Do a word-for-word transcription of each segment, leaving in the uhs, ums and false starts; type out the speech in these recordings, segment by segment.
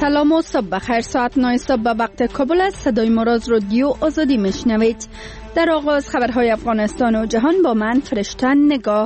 سلام و صبح بخیر. ساعت نه صبح به وقت کابل است. صدای ما را از رادیو آزادی میشنوید. در آغاز خبرهای افغانستان و جهان با من فرشته نگاه.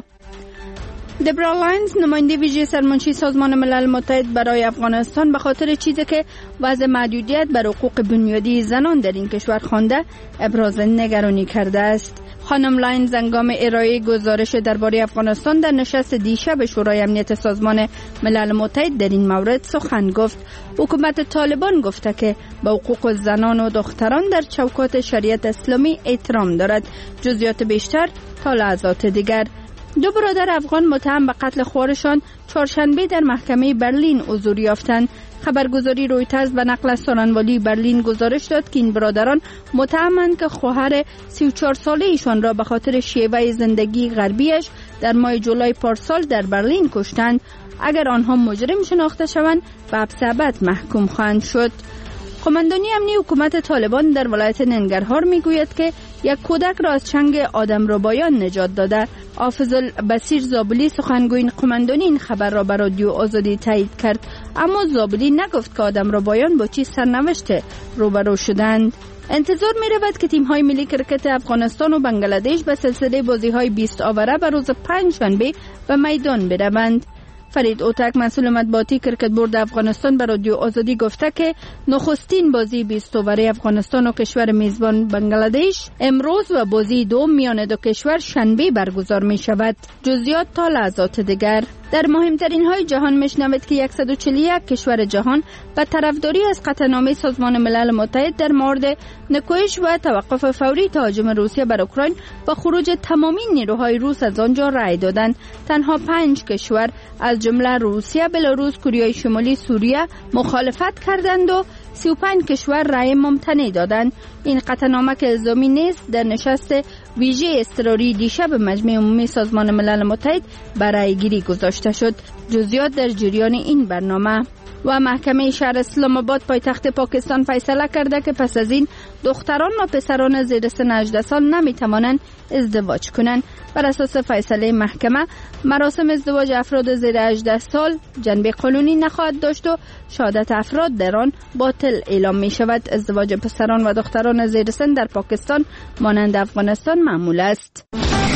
دبرا لاینز، نماینده ویژه سرمنشی سازمان ملل متحد برای افغانستان، به خاطر چیزی که وضع محدودیت بر حقوق بنیادی زنان در این کشور خوانده ابراز نگرانی کرده است. خانم لاینز هنگام ارائه گزارش درباره افغانستان در نشست دیشب شورای امنیت سازمان ملل متحد در این مورد سخن گفت. حکومت طالبان گفته که به حقوق زنان و دختران در چوکات شریعت اسلامی احترام دارد. جزئیات بیشتر تا لحظات دیگر. دو برادر افغان متهم به قتل خواهرشان چهارشنبه در محکمه برلین حضور یافتند. خبرگزاری رویترز به نقل از سخنگوی برلین گزارش داد که این برادران متهمند که خواهر سی و چهار ساله ایشان را به خاطر شیوه زندگی غربیش در ماه جولای پارسال در برلین کشتند. اگر آنها مجرم شناخته شوند به حبس ابد محکوم خواهند شد. قماندانی امنی حکومت طالبان در ولایت ننگرهار میگوید که یک کودک را از چنگ آدمربایان نجات داده. حافظ البصیر زابلی، سخنگوی قماندانی، این خبر را به رادیو آزادی تایید کرد، اما زابلی نگفت که آدمربایان با چه سرنوشت روبرو شدند. انتظار می رود که تیم های ملی کرکت افغانستان و بنگلادش به سلسله بازی های بیست آوره به روز پنجشنبه به میدان بروند. فرید اوتک، مسئول مطبوعاتی کرکت بورد افغانستان، به رادیو آزادی گفته که نخستین بازی بیست اوره افغانستان و کشور میزبان بنگلادش امروز و بازی دوم میان دو کشور شنبه برگزار می شود. جزئیات تا لحظات دیگر. در مهمترین های جهان میشنوید که صد و چهل و یک کشور جهان به طرفداری از قطعنامه سازمان ملل متحد در مورد نکوهش و توقف فوری تهاجم روسیه بر اوکراین و خروج تمامی نیروهای روس از آنجا رأی دادند. تنها پنج کشور از جمله روسیه، بلاروس، کره شمالی، سوریه مخالفت کردند و سی و پنج کشور رأی ممتنع دادند. این قطعنامه که الزامی نیست در نشست ویژه اضطراری دیشب مجمع عمومی سازمان ملل متحد برای گیری گذاشته شد. جزئیات در جریان این برنامه. و محکمه شهر اسلام آباد پایتخت پاکستان فیصله کرده که پس از این دختران و پسران زیر سن هجده سال نمی توانند ازدواج کنند. بر اساس فیصله محکمه مراسم ازدواج افراد زیر هجده سال جنبه قانونی نخواهد داشت و شهادت افراد در آن باطل اعلام می شود. ازدواج پسران و دختران زیر سن در پاکستان مانند افغانستان معمول است.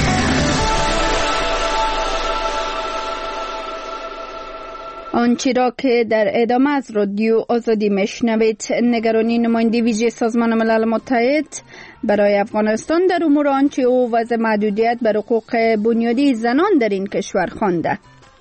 آنچه را که در ادامه از رادیو آزادی میشنوید، نگرانی نماینده ویژه سازمان ملل متحد برای افغانستان در امور آنچه او وضع محدودیت بر حقوق بنیادی زنان در این کشور خوانده.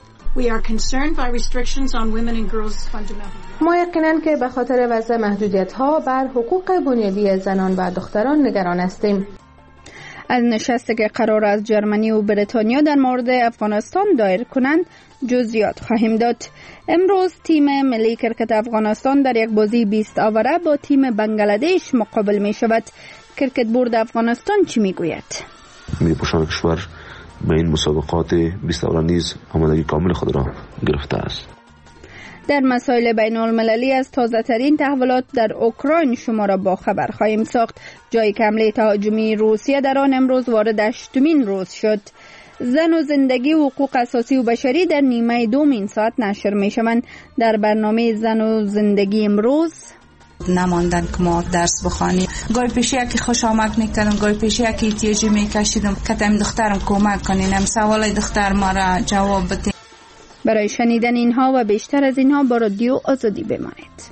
ما یقیناً که به خاطر وضع محدودیت‌ها بر حقوق بنیادی زنان و دختران نگران هستیم. از نشستی که قرار از جرمنی و بریتانیا در مورد افغانستان دایر کنند جزئیات خواهیم داد. امروز تیم ملی کرکت افغانستان در یک بازی بیست آوره با تیم بنگلادش مقابل می شود. کرکت بورد افغانستان چی می گوید؟ ملی پوشان کشور به این مسابقات بیست آوره نیز آمادگی کامل خود را گرفته است. در مسائل بین المللی از تازه ترین تحولات در اوکراین شما را با خبر خواهیم ساخت. جایی که حمله تهاجمی روسیه در آن امروز وارد هشتمین روز شد. زن و زندگی و حقوق اساسی و بشری در نیمه دوم این ساعت نشر می شوند. در برنامه زن و زندگی امروز نماندن که ما درس بخوانیم. گاهی پیش یکی خوش آمد میکردم، گاهی پیش یکی احتیاجی میکشیدم که تیم دخترم کمک کنین، هم سوال دختر ما را جواب بده. برای شنیدن اینها و بیشتر از اینها با رادیو آزادی بمانید.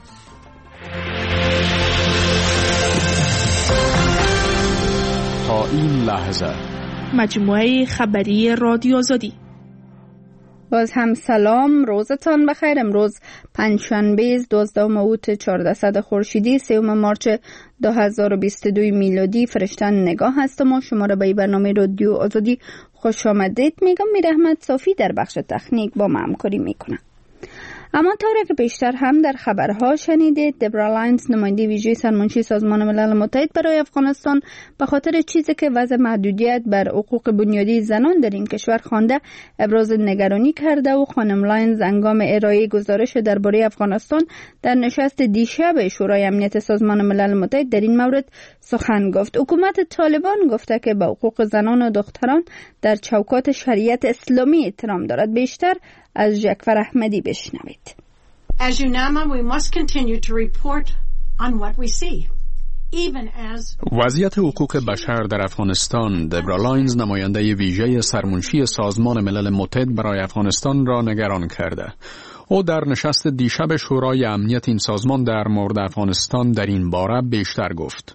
تا این لحظه مجموعه خبری رادیو آزادی. باز هم سلام، روزتان بخیر. امروز پنجشنبه دوازدهم اوت چهاردهصد خورشیدی سوم مارچ دو هزار و بیست و دو میلادی. فرشته نگاه هستم و شما را به برنامه رادیو آزادی خوش آمدید میگم. میر احمد صافی در بخش تکنیک با ما همکاری میکنه. اما طوری که بیشتر هم در خبرها شنیدید، دبرا لاینز، نماینده ویژه سرمنشی سازمان ملل متحد برای افغانستان، به خاطر چیزی که وضع محدودیت بر حقوق بنیادی زنان در این کشور خوانده ابراز نگرانی کرده و خانم لاینز هنگام ارائه گزارش درباره افغانستان در نشست دیشب شورای امنیت سازمان ملل متحد در این مورد سخن گفت. حکومت طالبان گفته که به حقوق زنان و دختران در چوکات شریعت اسلامی احترام دارد. بیشتر از جعفر احمدی بشنوید. As UNAMA, we must continue to report on what we see. وضعیت حقوق بشر در افغانستان. دبرا لاینز، نماینده ویژه سرمنشی سازمان ملل متحد برای افغانستان را نگران کرده. او در نشست دیشب شورای امنیت این سازمان در مورد افغانستان در این باره بیشتر گفت.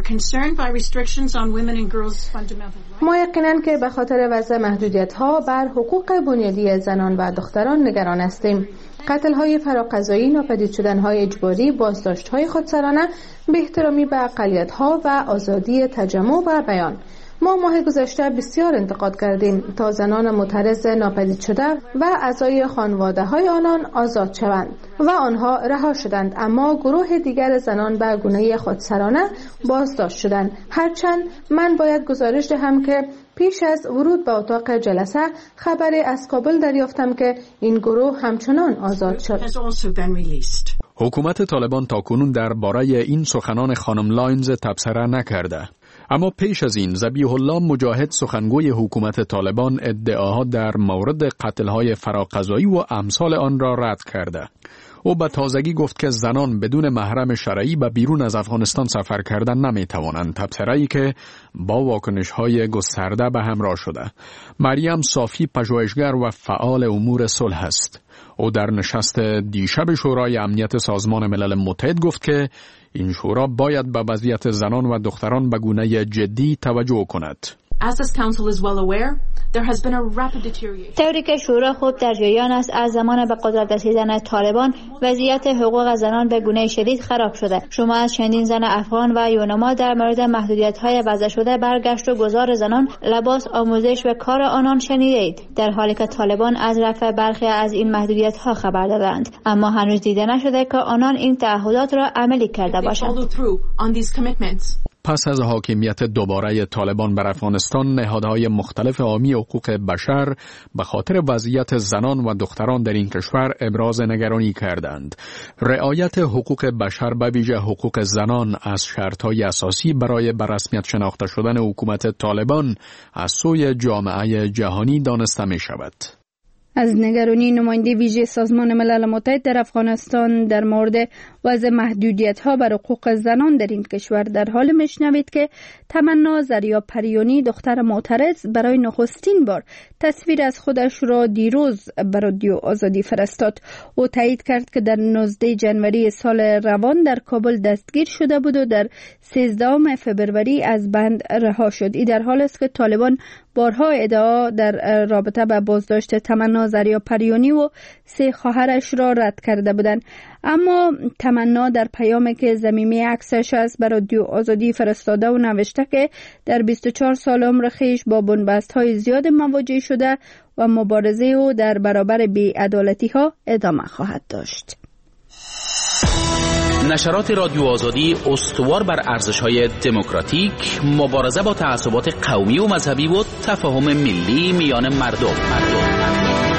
ما یقیناً که به خاطر وضع محدودیت‌ها بر حقوق بنیادی زنان و دختران نگران هستیم. قتل‌های فراقضایی، ناپدید شدن‌های اجباری، بازداشت‌های خودسرانه، بی‌احترامی به اقلیت‌ها و آزادی تجمع و بیان. ما ماه گذشته بسیار انتقاد کردیم تا زنان معترض ناپدید شده و اعضای خانواده‌های آنان آزاد شوند و آنها رها شدند، اما گروه دیگر زنان به گونه خودسرانه بازداشت شدند. هرچند من باید گزارش دهم که پیش از ورود به اتاق جلسه خبری از کابل دریافتم که این گروه همچنان آزاد شد. حکومت طالبان تاکنون درباره این سخنان خانم لاینز تبصره نکرده. اما پیش از این ذبیح الله مجاهد، سخنگوی حکومت طالبان، ادعاها در مورد قتل‌های فراقضایی و امثال آن را رد کرده. او به تازگی گفت که زنان بدون محرم شرعی به بیرون از افغانستان سفر کردن نمیتوانند، تبصره‌ای که با واکنش‌های گسترده به همراه شده. مریم صافی پژوهشگر و فعال امور صلح است. او در نشست دیشب شورای امنیت سازمان ملل متحد گفت که این شورا باید به وضعیت زنان و دختران به گونه جدی توجه کند. طوری که شورا خوب در جریان است، از زمان به قدرت رسیدن طالبان وضعیت حقوق زنان به گونه شدید خراب شده. شما از چندین زن افغان و یونما در مورد محدودیت‌های وضع شده برگشت و گذار زنان، لباس، آموزش و کار آنان شنیدید، در حالی که طالبان از رفع برخی از این محدودیت‌ها خبر دادند، اما هنوز دیده نشده که آنان این تعهدات را عملی کرده باشند. پس از حاکمیت دوباره طالبان بر افغانستان، نهادهای مختلف حامی حقوق بشر به خاطر وضعیت زنان و دختران در این کشور ابراز نگرانی کردند. رعایت حقوق بشر، به ویژه حقوق زنان، از شرطهای اساسی برای به رسمیت شناخته شدن حکومت طالبان از سوی جامعه جهانی دانسته می شود. از نگرانی نماینده ویژه سازمان ملل متحد در افغانستان در مورد وضع محدودیت‌ها بر حقوق زنان در این کشور در حال میشنوید که تمنا زریاپریانی، دختر معترض، برای نخستین بار تصویر از خودش را دیروز به رادیو آزادی فرستاد. او تایید کرد که در نوزدهم جنوری سال روان در کابل دستگیر شده بود و در سیزدهم فبروری از بند رها شد. این در حال است که طالبان بارها ادعا در رابطه با بازداشت تمنا زریاپریانی و سه خواهرش را رد کرده بودند. اما تمنا در پیامی که ضمیمه عکسش از به رادیو آزادی فرستاده و نوشته که در بیست و چهار سال عمر خیش با بنبست‌های زیاد مواجه شده و مبارزه او در برابر بی‌عدالتی‌ها ادامه خواهد داشت. نشرات رادیو آزادی استوار بر ارزش‌های دموکراتیک، مبارزه با تعصبات قومی و مذهبی و تفاهم ملی میان مردم. مردم.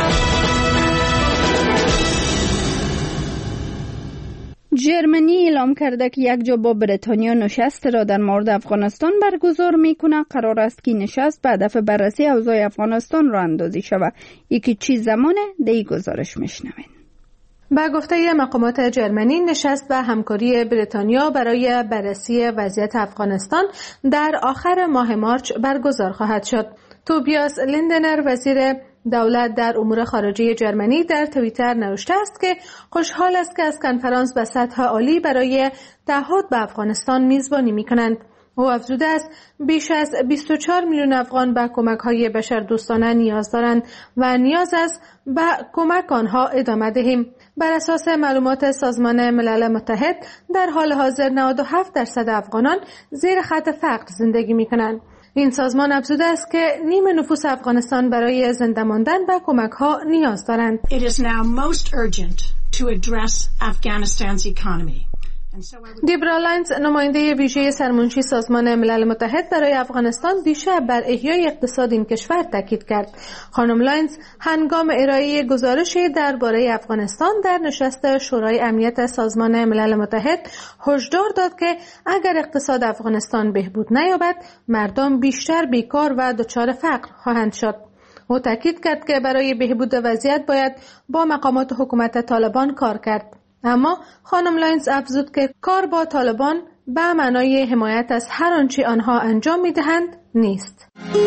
جرمنی اعلام کرده که یک جا با بریتانیا نشست را در مورد افغانستان برگزار میکنه. قرار است که نشست به هدف بررسی اوضاع افغانستان را اندازی شود. یکی چیز زمانه دی گزارش میشنوین. با گفته مقامات جرمنی، نشست به همکاری بریتانیا برای بررسی وضعیت افغانستان در آخر ماه مارچ برگزار خواهد شد. توبیاس لیندنر، وزیر دولت در امور خارجه جرمنی، در توییتر نوشته است که خوشحال است که از کنفرانس به سطح عالی برای تعهد به افغانستان میزبانی می‌کنند. او افزوده است بیش از بیست و چهار میلیون افغان به کمک‌های بشردوستانه نیاز دارند و نیاز است به کمک آنها ادامه دهیم. بر اساس معلومات سازمان ملل متحد در حال حاضر نود و هفت درصد افغانان زیر خط فقر زندگی می‌کنند. این سازمان افزوده است که نیم نفوس افغانستان برای زنده ماندن به کمک‌ها نیاز دارند. It is now most urgent to address Afghanistan's economy. دبرا لاینز، نماینده ویژه سرمنشی سازمان ملل متحد برای افغانستان، دیشب بر احیای اقتصاد این کشور تاکید کرد. خانم لاینز هنگام ارائه گزارشی درباره افغانستان در نشست شورای امنیت سازمان ملل متحد هشدار داد که اگر اقتصاد افغانستان بهبود نیابد، مردم بیشتر بیکار و دچار فقر خواهند شد. او تاکید کرد که برای بهبود وضعیت باید با مقامات حکومت طالبان کار کرد. اما خانم لاینز افزود که کار با طالبان به معنای حمایت از هر آنچه آنها انجام می‌دهند نیست.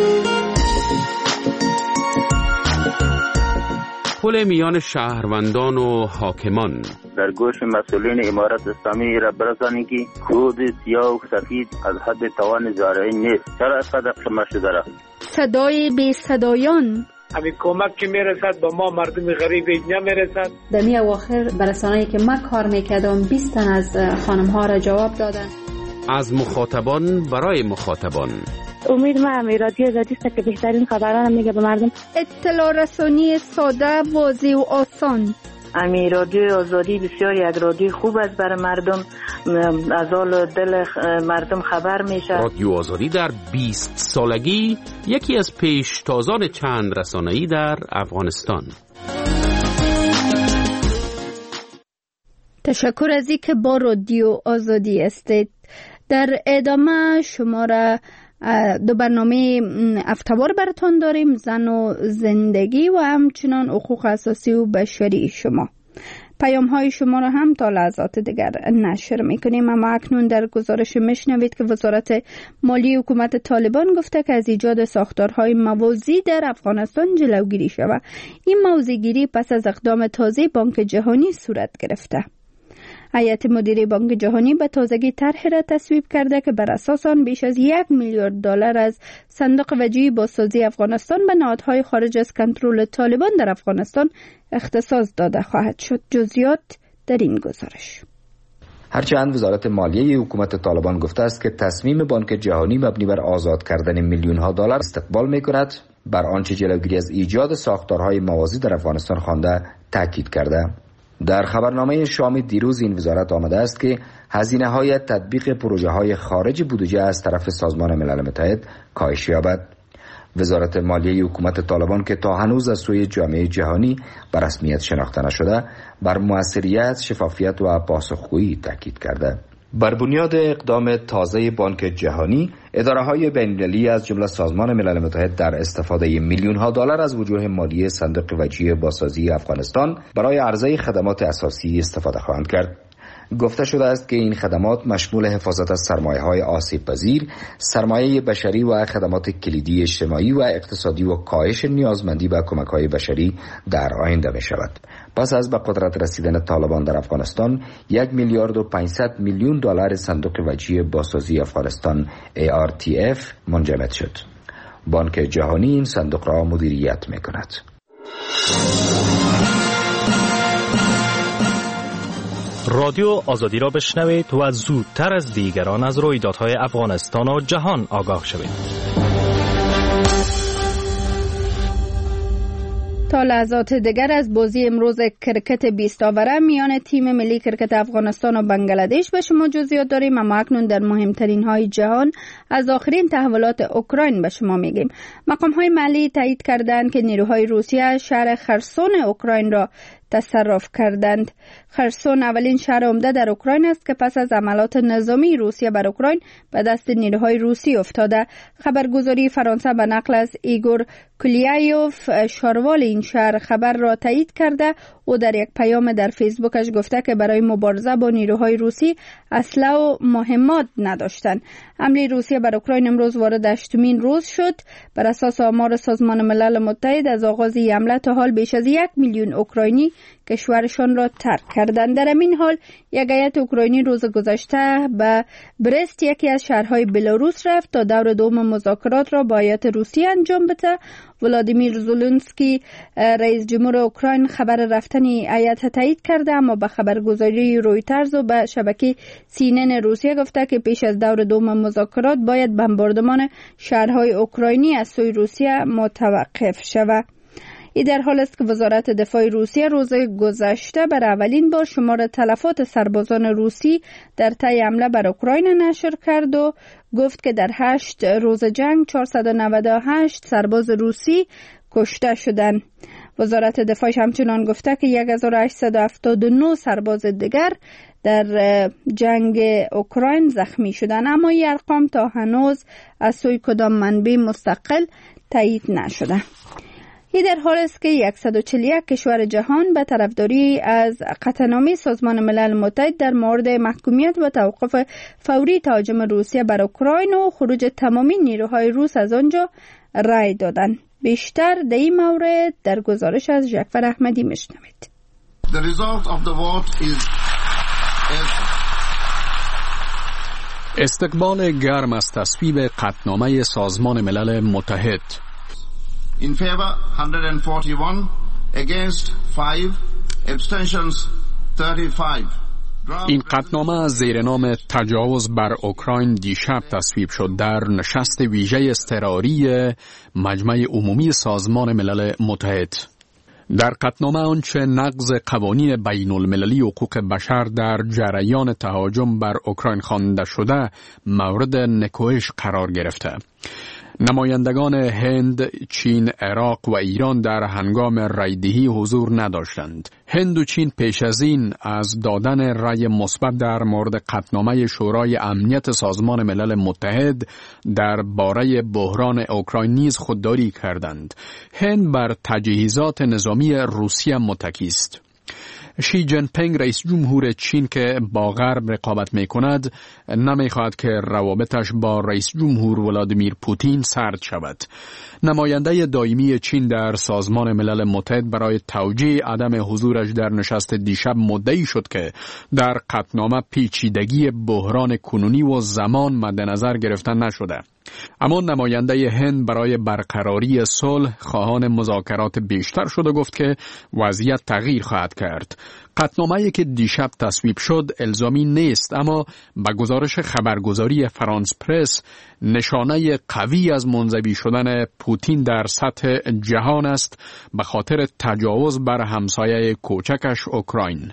پل میان شهروندان و حاکمان در گوش مسئولین امارت اسلامی را برسانی که خود سیاه و سفید از حد توان زارعین نیست. چرا از قدر شما شده را؟ صدای بی صدایان همین کمک که میرسد با ما مردم غریب اینجا میرسد. در می اواخر برسانه‌ای که من کار میکردم بیست تن از خانم ها را جواب دادن. از مخاطبان برای مخاطبان. امید ما هم رادیو آزادی است که بهترین خبران میگه به مردم. اطلاع رسانی ساده، واضح و آسان. امی رادیو آزادی بسیار یک رادیو خوب است برای مردم، از حال دل مردم خبر میشه. رادیو آزادی در بیست سالگی یکی از پیشتازان چند رسانه‌ای در افغانستان. تشکر از اینکه با رادیو آزادی هستید. در ادامه شما را دو برنامه افتوار براتون داریم، زن و زندگی و همچنان حقوق اساسی و بشری شما. پیام های شما را هم تا لحظات دیگر نشر میکنیم. اما اکنون در گزارش میشنوید که وزارت مالی حکومت طالبان گفته که از ایجاد ساختارهای موازی در افغانستان جلوگیری شود. این موضع‌گیری پس از اقدام تازه بانک جهانی صورت گرفته. هیئت مدیره بانک جهانی به تازگی طرحی را تصویب کرده که بر اساس آن بیش از یک میلیارد دلار از صندوق وجیه بازسازی افغانستان به نهادهای خارج از کنترل طالبان در افغانستان اختصاص داده خواهد شد. جزئیات در این گزارش. هرچند وزارت مالیه حکومت طالبان گفته است که تصمیم بانک جهانی مبنی بر آزاد کردن میلیون ها دلار استقبال می کند، بر آنچه جلوگیری از ایجاد ساختارهای موازی در افغانستان خوانده تاکید کرده. در خبرنامه شام دیروز این وزارت آمده است که هزینه های تطبیق پروژه های خارج بودجه از طرف سازمان ملل متحد کاهش یابد. وزارت مالیه حکومت طالبان که تا هنوز از سوی جامعه جهانی به رسمیت شناخته نشده، بر موثریت، شفافیت و پاسخگویی تاکید کرده. بر بنیاد اقدام تازه بانک جهانی، اداره‌های بین‌المللی از جمله سازمان ملل متحد در استفاده میلیون‌ها دلار از وجوه مالی صندوق وجیه بازسازی افغانستان برای عرضه خدمات اساسی استفاده خواهند کرد. گفته شده است که این خدمات مشمول حفاظت از سرمایه‌های آسیب‌پذیر، سرمایه بشری و خدمات کلیدی اجتماعی و اقتصادی و کاهش نیازمندی به کمک‌های بشری در آینده می‌شود. پس از به قدرت رسیدن طالبان در افغانستان، یک میلیارد و پانصد میلیون دلار صندوق وجیه بازسازی افغانستان ای آر تی اف منجمد شد. بانک جهانی این صندوق را مدیریت می‌کند. رادیو آزادی را بشنوید و زودتر از دیگران از رویدادهای افغانستان و جهان آگاه شوید. تا لحظات دیگر از بازی امروز کرکت بیست آوره میان تیم ملی کرکت افغانستان و بنگلادش به شما جزئیات داریم. اما اکنون در مهمترین های جهان از آخرین تحولات اوکراین به شما میگیم. مقام های محلی تایید کردند که نیروهای روسیه شهر خرسون اوکراین را تصرف کردند. خرسون اولین شهر عمده در اوکراین است که پس از عملات نظامی روسیه بر اوکراین به دست نیروهای روسی افتاده. خبرگزاری فرانسه به نقل از ایگور کولیایوف شاروال این شهر خبر را تایید کرده. او در یک پیام در فیسبوکش گفته که برای مبارزه با نیروهای روسی اسلحه و مهمات نداشتند. حمله روسیه بر اوکراین امروز وارد هشتمین روز شد. بر اساس آمار سازمان ملل متحد از آغاز این حمله تا حال بیش از یک میلیون اوکراینی کشورشان را ترک کردند. در این حال یک هیئت اوکراینی روز گذشته به برست یکی از شهرهای بلاروس رفت تا دور دوم مذاکرات را با هیئت روسیه انجام بده. ولادیمیر زلنسکی رئیس جمهور اوکراین خبر رفتن هیئت تایید کرده، اما به خبرگزاری رویترز و به شبکه سی ان ان روسیه گفته که پیش از دور دوم مذاکرات باید بمباردمان شهرهای اوکراینی از سوی روسیه متوقف شود. این در حال است که وزارت دفاع روسیه روز گذشته بر اولین بار شمار تلفات سربازان روسی در طی حمله بر اوکراین نشر کرد و گفت که در هشت روز جنگ چهارصد و نود و هشت سرباز روسی کشته شدند. وزارت دفاع همچنان گفته که هزار و هشتصد و هفتاد و نه سرباز دیگر در جنگ اوکراین زخمی شدند، اما این ارقام تا هنوز از سوی کدام منبع مستقل تایید نشده. این در حال است که صد و چهل و یک کشور جهان به طرفداری از قطعنامه سازمان ملل متحد در مورد محکومیت و توقف فوری تهاجم روسیه بر اوکراین و خروج تمامی نیروهای روس از آنجا رای دادند. بیشتر در این مورد در گزارش از جعفر احمدی میشنوید. The result of the vote is استقبال گرم از تصویب قطعنامه سازمان ملل متحد. In favor one hundred forty-one, against five, abstentions thirty-five. این قطعنامه از زیر نام تجاوز بر اوکراین دیشب تصویب شد در نشست ویژه اضطراری مجمع عمومی سازمان ملل متحد. در قطعنامه آنچه نقض قوانین بین المللی حقوق بشر در جریان تهاجم بر اوکراین خوانده شده مورد نکوهش قرار گرفته. نمایندگان هند، چین، عراق و ایران در هنگام رایدهی حضور نداشتند. هند و چین پیش از این از دادن رای مثبت در مورد قطعنامه شورای امنیت سازمان ملل متحد در باره بحران اوکراین نیز خودداری کردند. هند بر تجهیزات نظامی روسیه متکی است. شی جین پینگ رئیس جمهور چین که با غرب رقابت می کند نمی خواهد که روابطش با رئیس جمهور ولادیمیر پوتین سرد شود. نماینده دائمی چین در سازمان ملل متحد برای توجیه عدم حضورش در نشست دیشب مدعی شد که در قطعنامه پیچیدگی بحران کنونی و زمان مد نظر گرفته نشده. اما نماینده هند برای برقراری صلح خواهان مذاکرات بیشتر شد و گفت که وضعیت تغییر خواهد کرد. قطعنامه‌ای که دیشب تصویب شد الزامی نیست، اما به گزارش خبرگزاری فرانس پرس نشانه قوی از منزوی شدن پوتین در سطح جهان است به خاطر تجاوز بر همسایه کوچکش اوکراین.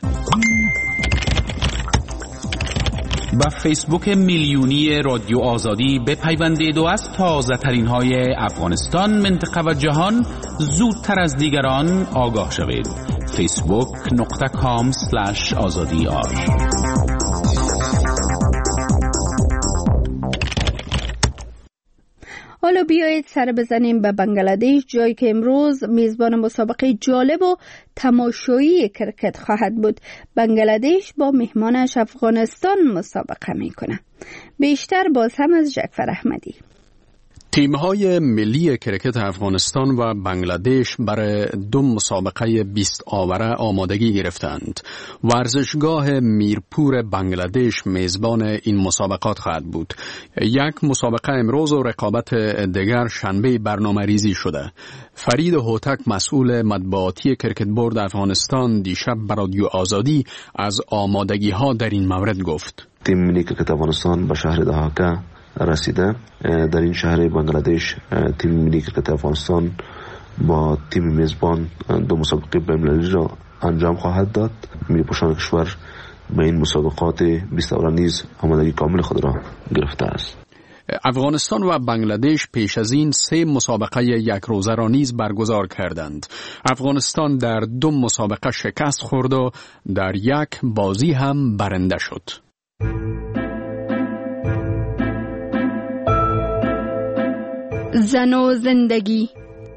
با فیسبوک میلیونی رادیو آزادی بپیوندید و از تازه ترین های افغانستان، منطقه و جهان زودتر از دیگران آگاه شوید. فیسبوک نقطه کام سلش آزادی آر. حالا بیایید سر بزنیم به بنگلادش، جایی که امروز میزبان مسابقه جالب و تماشایی کرکت خواهد بود. بنگلادش با مهمانش افغانستان مسابقه میکنه. بیشتر باز هم از جعفر احمدی. تیم‌های ملی کرکت افغانستان و بنگلادش برای دو مسابقه بیست آوره آمادگی گرفتند. ورزشگاه میرپور بنگلادش میزبان این مسابقات خواهد بود. یک مسابقه امروز و رقابت دیگر شنبه برنامه ریزی شده. فرید هوتک مسئول مطبوعاتی کرکت بورد افغانستان دیشب به رادیو آزادی از آمادگی ها در این مورد گفت. تیم ملی کرکت افغانستان به شهر دهاکه رسیده. در این شهر بنگلادش تیم ملی کرکت افغانستان با تیم میزبان دو مسابقه بین‌المللی را انجام خواهد داد. ملی پوشان کشور به این مسابقات بیست آوره نیز آمادگی کامل خود را گرفته است. افغانستان و بنگلادش پیش از این سه مسابقه یک روزه را نیز برگزار کردند. افغانستان در دو مسابقه شکست خورد و در یک بازی هم برنده شد. زن و زندگی.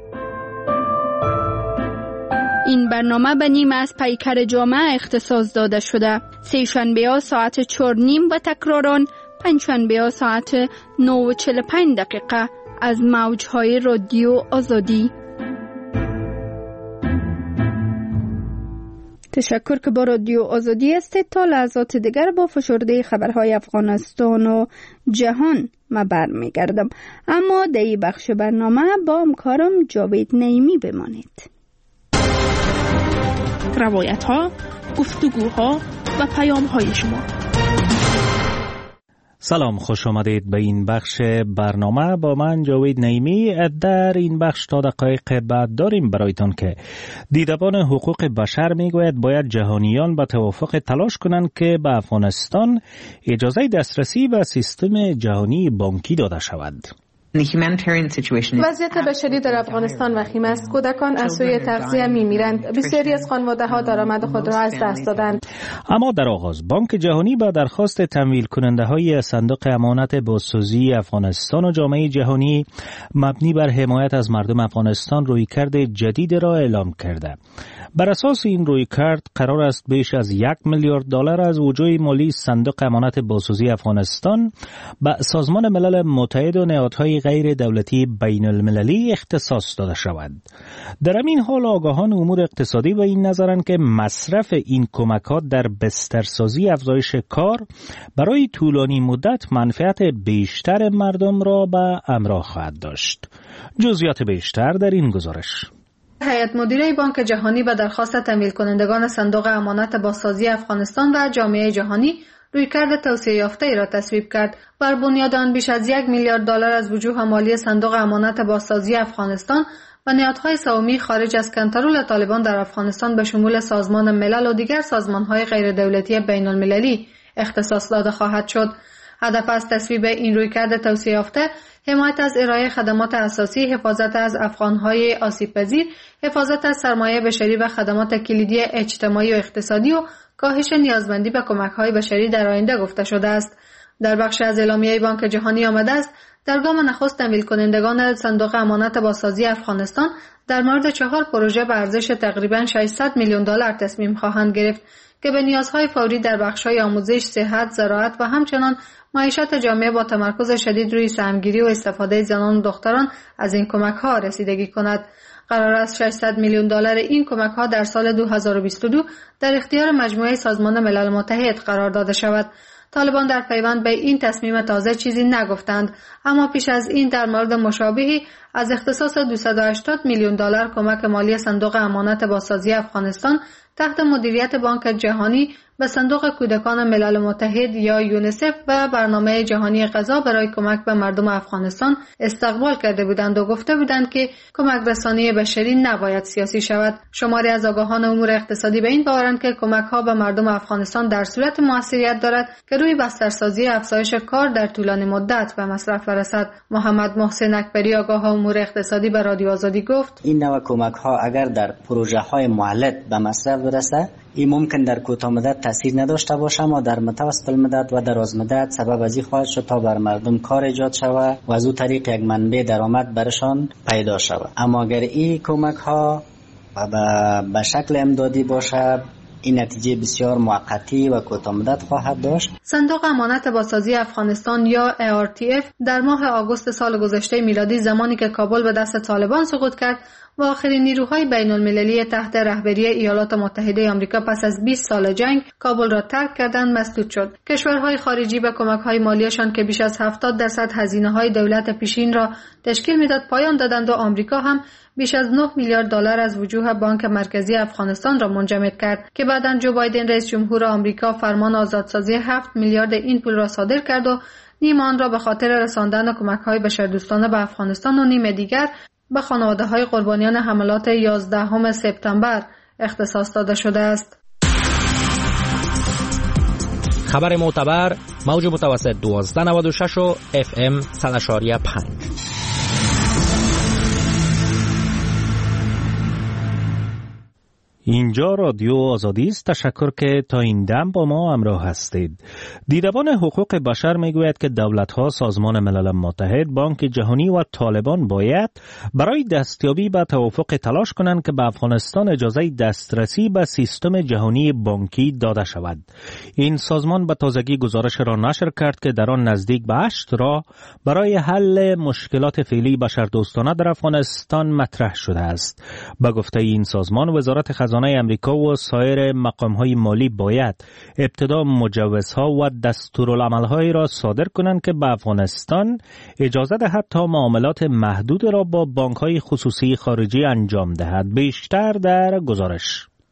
این برنامه به نیمه از پیکر جامعه اختصاص داده شده. سه شنبه ها ساعت چهار نیم و تکراران پنج شنبه ها ساعت نه و چهل و پنج دقیقه از موجهای رادیو آزادی. تشکر که با رادیو آزادی هستید. تا لحظات دیگر با فشرده خبرهای افغانستان و جهان ما برمیگردم، اما در این بخش برنامه با همکارم جاوید نعیمی بمانید. روایت ها، گفتگوها و پیام های شما. سلام، خوش آمدید به این بخش برنامه. با من جاوید نعیمی. در این بخش تا دقایق بعد داریم برایتان که دیدبان حقوق بشر میگوید باید جهانیان به توافق تلاش کنند که به افغانستان اجازه دسترسی به سیستم جهانی بانکی داده شود. وضعیت بشری در افغانستان وخیم است. کودکان از سوی تغذیه میمیرند. بسیاری از خانواده‌ها درآمد خود را از دست دادند. اما در آغاز بانک جهانی با درخواست تمویل کننده های صندوق امانت بازسازی افغانستان و جامعه جهانی مبنی بر حمایت از مردم افغانستان رویکرد جدید را اعلام کرده. بر اساس این رویکرد قرار است بیش از یک میلیارد دلار از وجوه مالی صندوق امانت بازسازی افغانستان به سازمان ملل متحد و نهادهای غیر دولتی بین المللی اختصاص داده شود. در این حال آگاهان امور اقتصادی به این نظرند که مصرف این کمکات در بسترسازی افزایش کار برای طولانی مدت منفعت بیشتر مردم را به همراه خواهد داشت. جزئیات بیشتر در این گزارش. هیئت مدیره بانک جهانی به درخواست تمویل کنندگان صندوق امانت بازسازی افغانستان و جامعه جهانی رویکرد توسعه یافته ای را تصویب کرد. بر بنیاد آن بیش از یک میلیارد دلار از وجوه مالی صندوق امانت بازسازی افغانستان و نهادهای سومی خارج از کنترل طالبان در افغانستان به شمول سازمان ملل و دیگر سازمانهای غیر دولتی بین المللی اختصاص داده خواهد شد. هدف از تصویب این رویکرد توسعه یافته حمایت از ارائه خدمات اساسی، حفاظت از افغانهای آسیب پذیر، حفاظت از سرمایه بشری و خدمات کلیدی اجتماعی و اقتصادی و کاهش نیازمندی به کمک‌های بشری در آینده گفته شده است. در بخش از اعلامیه بانک جهانی آمده است در گام نخست تمویل کنندگان صندوق امانت بازسازی افغانستان در مورد چهار پروژه به ارزش تقریباً ششصد میلیون دلار تصمیم خواهند گرفت که به نیازهای فوری در بخش‌های آموزش، صحت، زراعت و همچنان معیشت جامعه با تمرکز شدید روی سهمگیری و استفاده زنان و دختران از این کمک‌ها رسیدگی کند. قرار است ششصد میلیون دلار این کمک‌ها در سال دو هزار و بیست و دو در اختیار مجموعه سازمان ملل متحد قرار داده شود. طالبان در پیوند به این تصمیم تازه چیزی نگفتند، اما پیش از این در مورد مشابهی از اختصاص دویست و هشتاد میلیون دلار کمک مالی صندوق امانت بازسازی افغانستان تحت مدیریت بانک جهانی به صندوق کودکان ملل متحد یا یونیسف و برنامه جهانی غذا برای کمک به مردم افغانستان استقبال کرده بودند و گفته بودند که کمک رسانی بشری نباید سیاسی شود. شماری از آگاهان امور اقتصادی به این باورند که کمک‌ها به مردم افغانستان در صورت موثریت دارد که روی بسترسازی افزایش کار در طولانی مدت به مصرف برسد. محمد محسن اکبری آگاه امور اقتصادی به رادیو آزادی گفت: این نوع کمک‌ها اگر در پروژه‌های مولد به مصرف برسه، این ممکن در کوتاه مدت تاثیر نداشته باشه، اما در متوسط المدت و دراز مدت سبب ازی خواهد شد تا بر مردم کار ایجاد شود و از او طریق یک منبع درآمد برشان پیدا شود. اما اگر این کمک ها به شکل امدادی باشه، این نتیجه بسیار موقتی و کوتاه مدت خواهد داشت. صندوق امانت بازسازی افغانستان یا ای آر تی اف در ماه آگوست سال گذشته میلادی، زمانی که کابل به دست طالبان سقوط کرد و آخرین نیروهای بین المللی تحت رهبری ایالات متحده آمریکا پس از بیست سال جنگ کابل را ترک کردند، مسدود شد. کشورهای خارجی به کمک‌های مالیشان که بیش از هفتاد درصد هزینه‌های دولت پیشین را تشکیل میداد پایان دادند و آمریکا هم بیش از نه میلیارد دلار از وجوه بانک مرکزی افغانستان را منجمد کرد که بعداً جو بایدن رئیس جمهور آمریکا فرمان آزادسازی هفت میلیارد این پول را صادر کرد و نیم آن را به خاطر رساندن کمک‌های بشردوستانه به افغانستان و نیم دیگر به خانواده‌های قربانیان حملات یازدهم سپتامبر اختصاص داده شده است. خبر معتبر، موج متوسط دوازده نود و شش و اف ام صد و پنج. اینجا رادیو آزادی است. تشکر که تا این دم با ما همراه هستید. دیدبان حقوق بشر میگوید که دولت‌ها، سازمان ملل متحد، بانک جهانی و طالبان باید برای دستیابی به توافق تلاش کنند که به افغانستان اجازه دسترسی به سیستم جهانی بانکی داده شود. این سازمان به تازگی گزارش را نشر کرد که در آن نزدیک به هشت راه برای حل مشکلات فعلی بشردوستانه در افغانستان مطرح شده است. به گفته این سازمان، وزارت خزانه امریکا و سایر مقام‌های مالی باید ابتدا مجوزها و دستورالعمل‌هایی را صادر کنند که به افغانستان اجازه دهد تا معاملات محدود را با بانک‌های خصوصی خارجی انجام دهد. بیشتر در گزارش.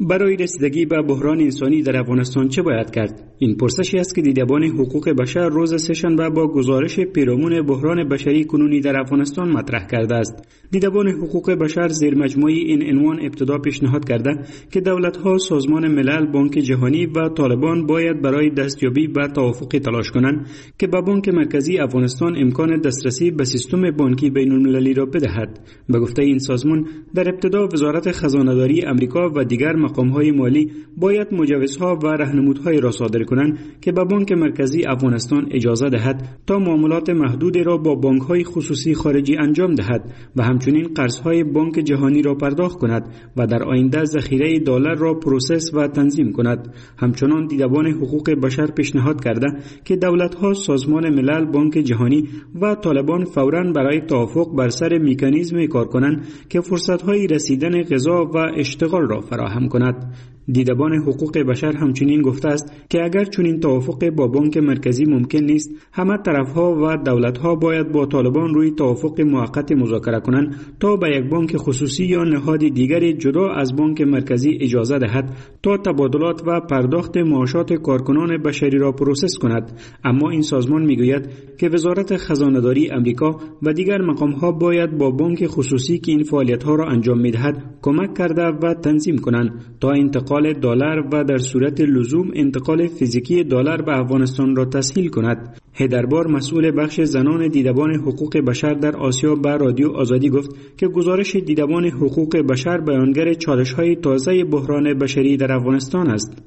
برای رسیدگی به بحران انسانی در افغانستان چه باید کرد؟ این پرسشی است که دیدبان حقوق بشر روز سه‌شنبه با گزارش پیرامون بحران بشری کنونی در افغانستان مطرح کرده است. دیدبان حقوق بشر زیر مجموعه این عنوان ابتدا پیشنهاد کرده که دولت‌ها، سازمان ملل، بانک جهانی و طالبان باید برای دستیابی به توافقی تلاش کنند که به بانک مرکزی افغانستان امکان دسترسی به سیستم بانکی بین‌المللی را بدهد. به گفته این سازمان، در ابتدا وزارت خزانه‌داری آمریکا و دیگر مقام‌های مالی باید مجوزها و راهنمودهای را صادر کنند که به بانک مرکزی افغانستان اجازه دهد تا معاملات محدودی را با بانک‌های خصوصی خارجی انجام دهد و همچنین قرض‌های بانک جهانی را پرداخت کند و در آینده ذخیره دلار را پروسس و تنظیم کند. همچنان دیدبان حقوق بشر پیشنهاد کرده که دولت‌ها، سازمان ملل، بانک جهانی و طالبان فوراً برای توافق بر سر مکانیزم کار کنند که فرصت‌های رسیدن غذا و اشتغال را فراهم کند. دیدبان حقوق بشر همچنین گفته است که اگر چنین توافق با بانک مرکزی ممکن نیست، همه طرفها و دولتها باید با طالبان روی توافق موقت مذاکره کنند تا به یک بانک خصوصی یا نهاد دیگری جدا از بانک مرکزی اجازه دهد تا تبادلات و پرداخت معاشات کارکنان بشری را پروسس کند. اما این سازمان میگوید که وزارت خزانه‌داری آمریکا و دیگر مقام‌ها باید با بانک خصوصی که این فعالیت‌ها را انجام می‌دهد کمک کرده و تنظیم کنند تا انتقال دلار و در صورت لزوم انتقال فیزیکی دلار به افغانستان را تسهیل کند. هیدربار، مسئول بخش زنان دیدبان حقوق بشر در آسیا، به رادیو آزادی گفت که گزارش دیدبان حقوق بشر بیانگر چالش‌های تازه بحران بشری در افغانستان است.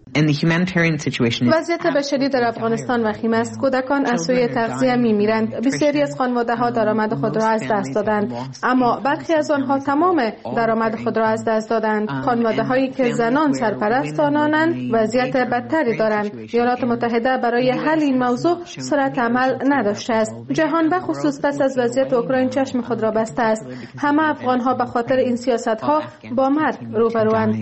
وضعیت بشری در افغانستان وخیم است. کودکان از سوی تغذیه می‌میرند. بسیاری از خانواده‌ها درآمد خود را از دست دادند، اما برخی از آنها تمام درآمد خود را از دست دادند. خانواده‌هایی که زنان سرپرست آنانند وضعیت بدتری دارند. ایالات متحده برای حل این موضوع سرعت عمل نداشته است. جهان به خصوص پس از وضعیت اوکراین چشم خود را بسته است. همه افغان‌ها به خاطر این سیاست‌ها با مرگ روبروند.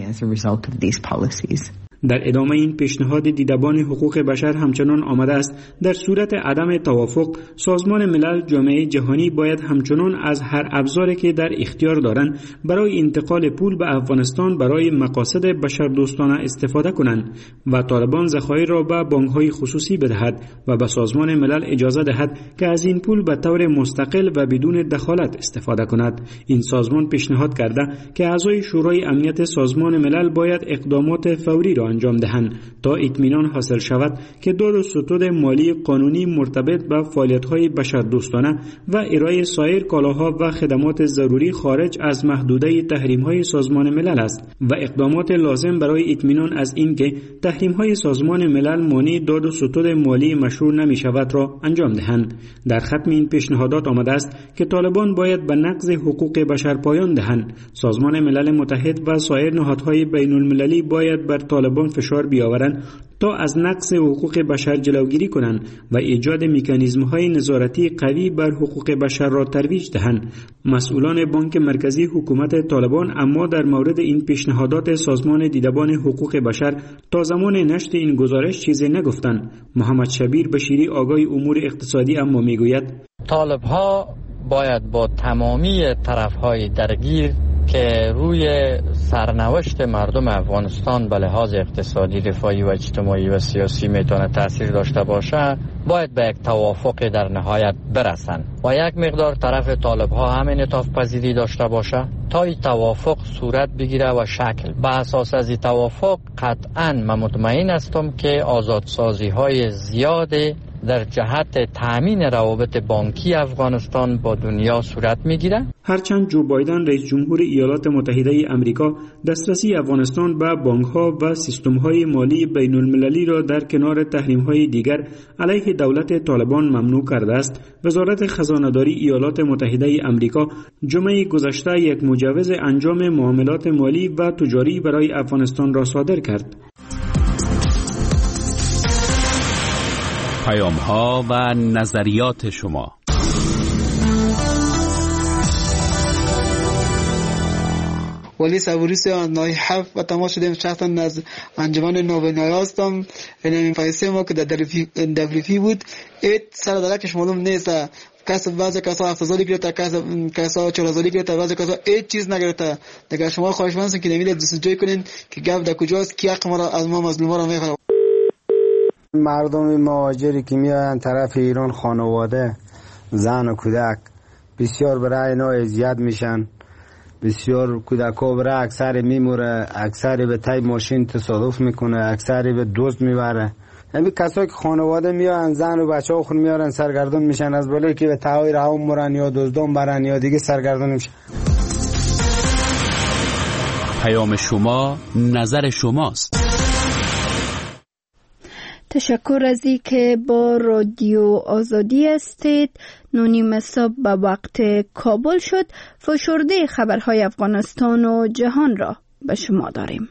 در ادامه این پیشنهاد دیدبان حقوق بشر همچنان آمده است در صورت عدم توافق، سازمان ملل، جامعه جهانی باید همچنان از هر ابزاری که در اختیار دارند برای انتقال پول به افغانستان برای مقاصد بشردوستانه استفاده کنند و طالبان ذخایر را به بانک‌های خصوصی بدهد و به سازمان ملل اجازه دهد که از این پول به طور مستقل و بدون دخالت استفاده کند. این سازمان پیشنهاد کرده که اعضای شورای امنیت سازمان ملل باید اقدامات فوری را انجام دهند تا اطمینان حاصل شود که داد و ستود مالی قانونی مرتبط به فعالیت‌های بشردوستانه و ارائه سایر کالاها و خدمات ضروری خارج از محدوده تحریم‌های سازمان ملل است و اقدامات لازم برای اطمینان از اینکه تحریم‌های سازمان ملل مانع داد و ستود مالی مشروع نمی‌شود را انجام دهند. در ختم این پیشنهادات آمده است که طالبان باید به نقض حقوق بشر پایان دهند. سازمان ملل متحد و سایر نهادهای بین‌المللی باید بر طالبان فشار بیاورند تا از نقض حقوق بشر جلوگیری کنند و ایجاد مکانیزم‌های نظارتی قوی بر حقوق بشر را ترویج دهند. مسئولان بانک مرکزی حکومت طالبان اما در مورد این پیشنهادات سازمان دیدبان حقوق بشر تا زمان نشر این گزارش چیزی نگفتند. محمد شبیر بشیری، آگاه امور اقتصادی، اما میگوید طالب‌ها باید با تمامی طرف‌های درگیر که روی سرنوشت مردم افغانستان به لحاظ اقتصادی، رفاهی و اجتماعی و سیاسی میتونه تاثیر داشته باشه، باید به یک توافق در نهایت برسن و یک مقدار طرف طالب ها هم انعطاف پذیری داشته باشه تا این توافق صورت بگیره و شکل. به اساس از این توافق قطعاً من مطمئن هستم که آزادسازی های زیاده در جهت تامین روابط بانکی افغانستان با دنیا صورت میگیره. هرچند جو بایدن رئیس جمهور ایالات متحده آمریکا دسترسی افغانستان به بانک‌ها و سیستم‌های مالی بین‌المللی را در کنار تحریم‌های دیگر علیه دولت طالبان ممنوع کرده است، وزارت خزانه‌داری ایالات متحده آمریکا جمعه گذشته یک مجوز انجام معاملات مالی و تجاری برای افغانستان را صادر کرد. پیام‌ها و نظریات شما. ولی صبوری سه نای حف و تماس شدیم شخصا از انجمن نوبنایی هستم. این پیسه ما که در دفریفی بود ایت سر دلکش معلوم نیست کس بعضی کسا هفت سالی گرفته، کس کسا چهار سالی گرفته، بعضی کسا هیچ چیز نگرفته. دیگه شما خواهشمند هستم که نمیده جستجو کنین که گپ در کجاست، کی حق ما را از ما مظلوما را میخواد. مردم مهاجری که میان طرف ایران، خانواده، زن و کودک بسیار برای اینا اذیت میشن. بسیار کودکا برای اکثر میموره، اکثر به تای ماشین تصادف میکنه، اکثر به دزد میبره. همین کسایی که خانواده میان زن و بچه ها خود میارن سرگردون میشن، از بالایی که به تاوی رها مرن یا دزدان برن یا دیگه سرگردون میشن. پیام شما نظر شماست. تشکر از این که با رادیو آزادی هستید. نونیم صبح به وقت کابل شد. فشرده خبرهای افغانستان و جهان را به شما داریم.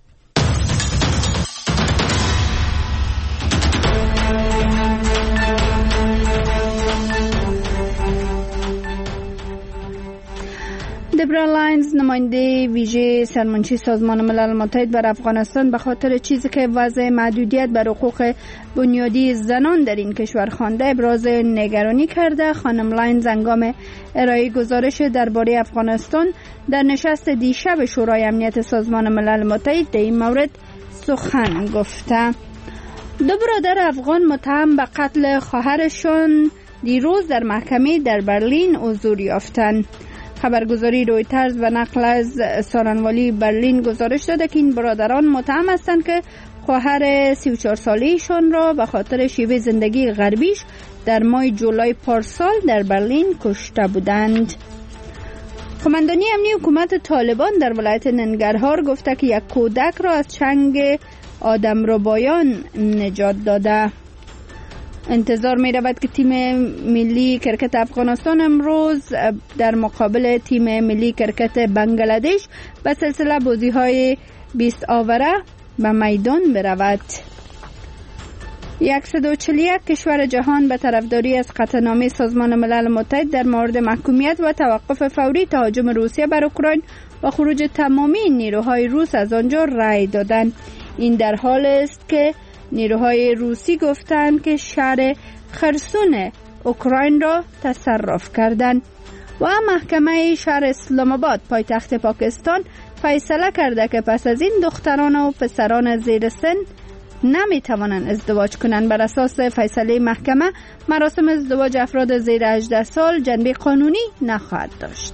دبرا لاینز، نماینده ویژه سرمنشی سازمان ملل متحد بر افغانستان، به خاطر چیزی که وضع محدودیت بر حقوق بنیادی زنان در این کشور خوانده ابراز نگرانی کرده. خانم لاینز هنگام ارائه گزارش درباره افغانستان در نشست دیشب شورای امنیت سازمان ملل متحد در این مورد سخن گفته. دو برادر افغان متهم به قتل خواهرشان دیروز در محکمه در برلین حضور یافتند. خبرگزاری رویترز و نقل از سارنوالی برلین گزارش داده که این برادران متهم هستند که خواهر سی و چهار ساله‌شان را به خاطر شیوه زندگی غربیش در ماه جولای پارسال در برلین کشته بودند. قماندانی امنی حکومت طالبان در ولایت ننگرهار گفته که یک کودک را از چنگ آدمربایان نجات داده. انتظار می رود که تیم ملی کرکت افغانستان امروز در مقابل تیم ملی کرکت بنگلادش به سلسله بازی های بیست آوره به میدان برود. صد و چهل و یک کشور جهان به طرفداری از قطعنامه سازمان ملل متحد در مورد محکومیت و توقف فوری تهاجم روسیه بر اوکراین و خروج تمامی نیروهای روس از آنجا رأی دادند. این در حال است که نیروهای روسی گفتند که شهر خرسون اوکراین را تصرف کردند و محکمه شهر اسلام آباد پایتخت پاکستان فیصله کرده که پس از این دختران و پسران زیر سن نمی توانند ازدواج کنند. بر اساس فیصله محکمه مراسم ازدواج افراد زیر هجده سال جنبه قانونی نخواهد داشت.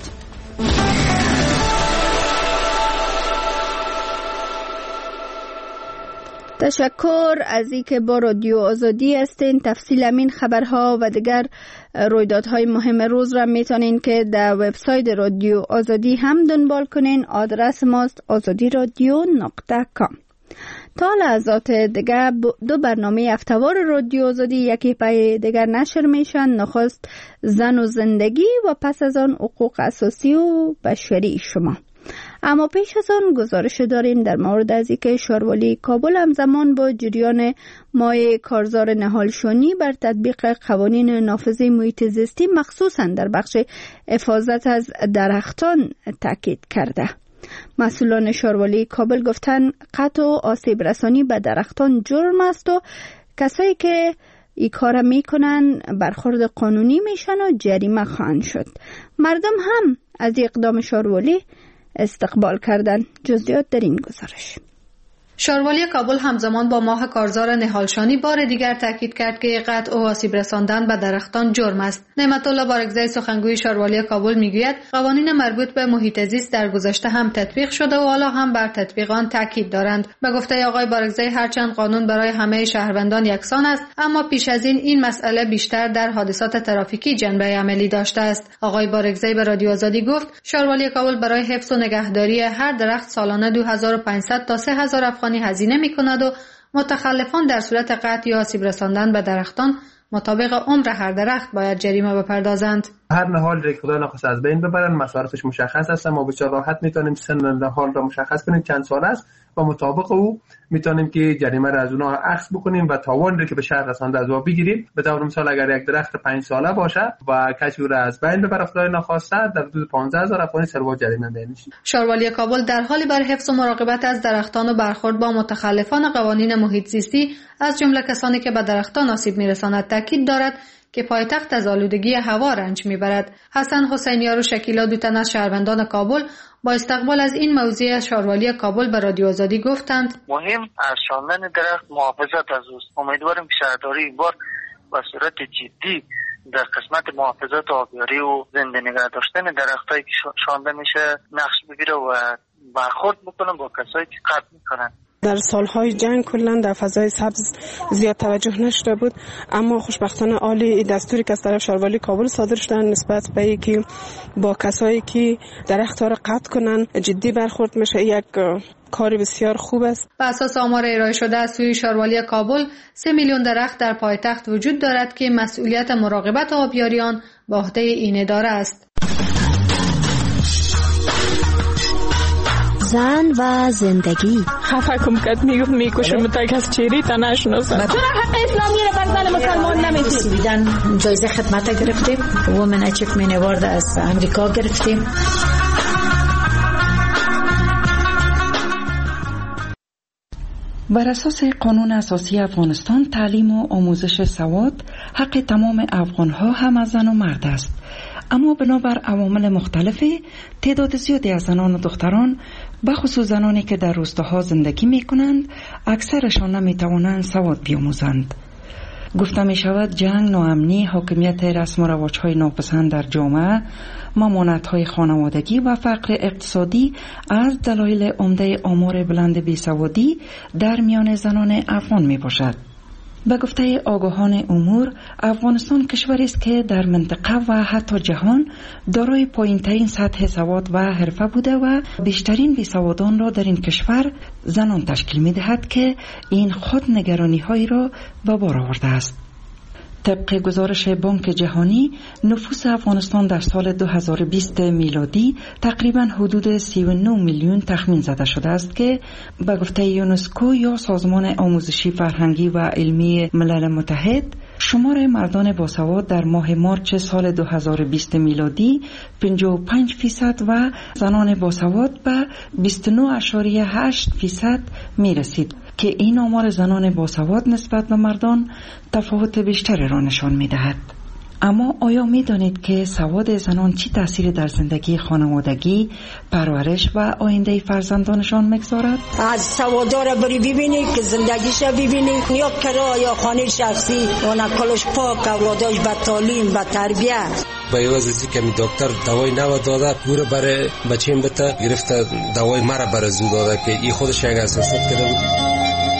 تشکر از اینکه با رادیو آزادی هستین. تفصیل همین خبرها و دیگر رویدادهای مهم روز را میتونین که در وبسایت رادیو آزادی هم دنبال کنین. آدرس ماست آزادی رادیو نقطه کام. تا لحظات دیگر دو برنامه هفته‌وار رادیو آزادی یکی پای دیگر نشر میشن. نخست زن و زندگی و پس از آن حقوق اساسی و بشری شما. اما پیش از آن گزارش داریم در مورد از اینکه شاروالی کابل همزمان با جریان ماه کارزار نهالشانی بر تطبیق قوانین نافذه محیط زیستی مخصوصا در بخش حفاظت از درختان تاکید کرده. مسئولان شاروالی کابل گفتند قطع و آسیب رسانی به درختان جرم است و کسایی که این کار میکنن برخورد قانونی میشن و جریمه خواهند شد. مردم هم از اقدام شاروالی استقبال کردن. جزئیات در این گزارش. شاروالی کابل همزمان با ماه کارزار نهالشانی بار دیگر تاکید کرد که قطع و آسیب رساندن به درختان جرم است. نعمت الله بارگزای سخنگوی شاروالی کابل میگوید قوانین مربوط به محیط زیست در گذشته هم تطبیق شده و حالا هم بر تطبیق آن تاکید دارند. به گفته آقای بارگزای هرچند قانون برای همه شهروندان یکسان است، اما پیش از این این مسئله بیشتر در حادثات ترافیکی جنبه عملی داشته است. آقای بارگزای به رادیو آزادی گفت شاروالی کابل برای حفظ و نگهداری هر درخت سالانه دو هزار و پانصد تا سه هزار افغانی هزینه می‌کند و متخلفان در صورت قطع یا آسیب رساندن به درختان مطابق عمر هر درخت باید جریمه بپردازند. هر نهال را خدا نخواست از بین ببرن، مصارفش مشخص است، ما بسیار راحت میتونیم سن نهال را مشخص کنیم چند سال است و مطابق او میتونیم که جریمه را از اونها اخذ بکنیم و تاوان را که به شهر رسانده از او بگیریم. به طور مثال اگر یک درخت پنج ساله باشه و کسی را از بین ببره خدای نخواسته در حدود پانزده هزار افغانی سروت جریمه میشه. شاروالی کابل در حالی برای حفظ و مراقبت از درختان و برخورد با متخلفان قوانین محیط زیستی از جمله کسانی که به درختان آسیب میرساند تاکید دارد که پایتخت از آلودگی هوا رنج میبرد. حسن حسینیار و شکیلا دو تن از شهروندان کابل با استقبال از این موضوع شهروالی کابل به رادیو آزادی گفتند مهم از شاندن درخت محافظت از اوست. امیدواریم که شهرداری این بار به صورت جدی در قسمت محافظت آبیاری و زنده نگه داشتن درختایی که شانده میشه نقش بگیره و برخورد بکنه با کسایی که قطع میکنن. در سالهای جنگ کلا در فضای سبز زیاد توجه نشده بود، اما خوشبختانه عالی دستوری که از طرف شهروالی کابل صادر شدن نسبت به اینکه با کسایی که درخت‌ها را قطع کنن جدی برخورد میشه، یک کاری بسیار خوب است. بر اساس آمار ارائه شده از سوی شهروالی کابل سه میلیون درخت در پایتخت وجود دارد که مسئولیت مراقبت آبیاریان به عهده این اداره است. زن و زندگی خفه کم کد میگفت میکشم تا کس چیری تا نشناسم. چرا حق اسلامی رو بر زن مسلمان نمیدید؟ بیدن جایزه خدمت گرفتیم، وومن اچیومنت اوارد از امریکا گرفتیم. بر اساس قانون اساسی افغانستان تعلیم و آموزش سواد حق تمام افغانها هم از زن و مرد است. اما بنابر عوامل مختلفی تعداد زیادی از زنان و دختران به خصوص زنانی که در روستاها زندگی می کنند اکثرشان نمی توانند سواد بیاموزند. گفته می شود جنگ، ناامنی، حاکمیت رسم و رواج‌های ناپسند در جامعه، ممانعت‌های خانوادگی و فقر اقتصادی از دلایل عمده آمار بلند بیسوادی در میان زنان افغان می باشد. به گفته آگاهان امور، افغانستان کشوری است که در منطقه و حتی جهان دارای پایین‌ترین سطح سواد و حرفه بوده و بیشترین بیسوادان را در این کشور زنان تشکیل می‌دهد که این خود نگرانی‌هایی را به بار آورده است. طبق گزارش بانک جهانی، نفوس افغانستان در سال دو هزار و بیست میلادی تقریباً حدود سی و نه میلیون تخمین زده شده است که به گفته یونسکو یا سازمان آموزشی فرهنگی و علمی ملل متحد، شمار مردان باسواد در ماه مارچ سال دو هزار و بیست میلادی پنجاه و پنج فیصد و زنان باسواد به بیست و نه اشاریه هشت فیصد می رسید که این آمار زنان باسواد نسبت به مردان تفاوت بیشتری را نشان می دهد. اما آیا می دانید که سواد زنان چی تأثیری در زندگی خانوادگی، پرورش و آینده فرزندانشان میگذارد؟ از سوادار را بری ببینی که زندگیش را ببینی، یا کرا یا خانه شخصی، اون کلش پاک، اولاداش به تعلیم، به تربیت. با یوازی که می دکتر دوای نو داده پور برای بچیم بته گرفته دوای مرا برای زو داده که این خودش یک اساسات کرده بود.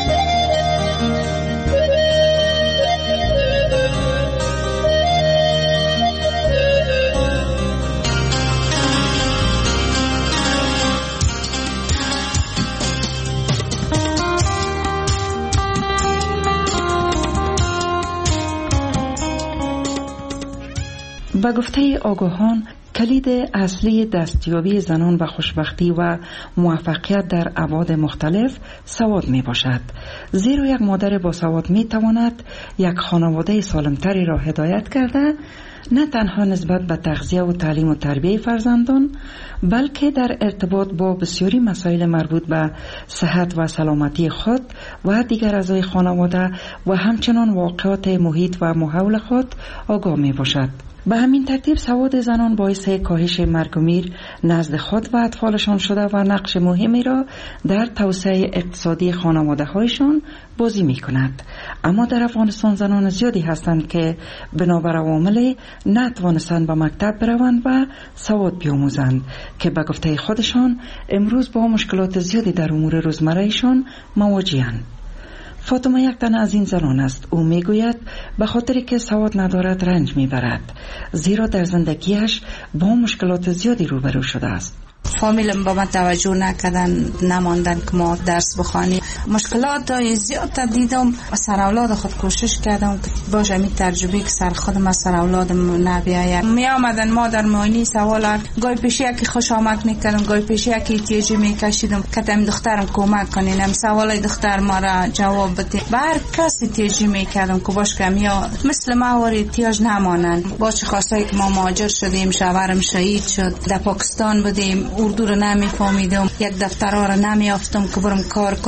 به گفته آگاهان، کلید اصلی دستیابی زنان و خوشبختی و موفقیت در ابعاد مختلف سواد می باشد. زیرا یک مادر با سواد می تواند یک خانواده سالمتری را هدایت کرده، نه تنها نسبت به تغذیه و تعلیم و تربیه فرزندان، بلکه در ارتباط با بسیاری مسائل مربوط به صحت و سلامتی خود و دیگر اعضای خانواده و همچنان واقعات محیط و ماحول خود آگاه می باشد. به همین ترتیب سواد زنان باعث کاهش مرگ و میر نزد خود و اطفالشان شده و نقش مهمی را در توسعه اقتصادی خانواده هایشان بازی می کند. اما در افغانستان زنان زیادی هستند که بنابر عوامل نتوانستند به مکتب بروند و سواد بیاموزند که به گفته خودشان امروز با مشکلات زیادی در امور روزمرهشان مواجه‌اند. فاطمه یک تن از این زنان است. او میگوید به خاطری که سواد ندارد رنج میبرد، زیرا در زندگیش با مشکلات زیادی روبرو شده است. فامیلم با من توجه نکردن، نماندن که ما درس بخوانیم. مشکلات زیاد دیدم. سر اولاد خود کوشش کردم که باشه می تجربه که سر خودم از سر اولادم نبیاید. می آمدن ما در معاینه سوال گاهی پیشی یکی خوش آمد میکردم، گاهی پیشی یکی احتیاجی میکشیدم که تم دخترم کمک کنین، هم سوالای دختر ما را جواب بده. بر کسی احتیاجی میکردم که باش کم یا مثل ما ور احتیاج نمانن. با چه خاصایی که ما مهاجر شدیم، شوهرم شهید شد، در پاکستان بودیم، اردو رو نمیفهمیدم، یک دفتر رو نمیافتم که برم کار کنم، جای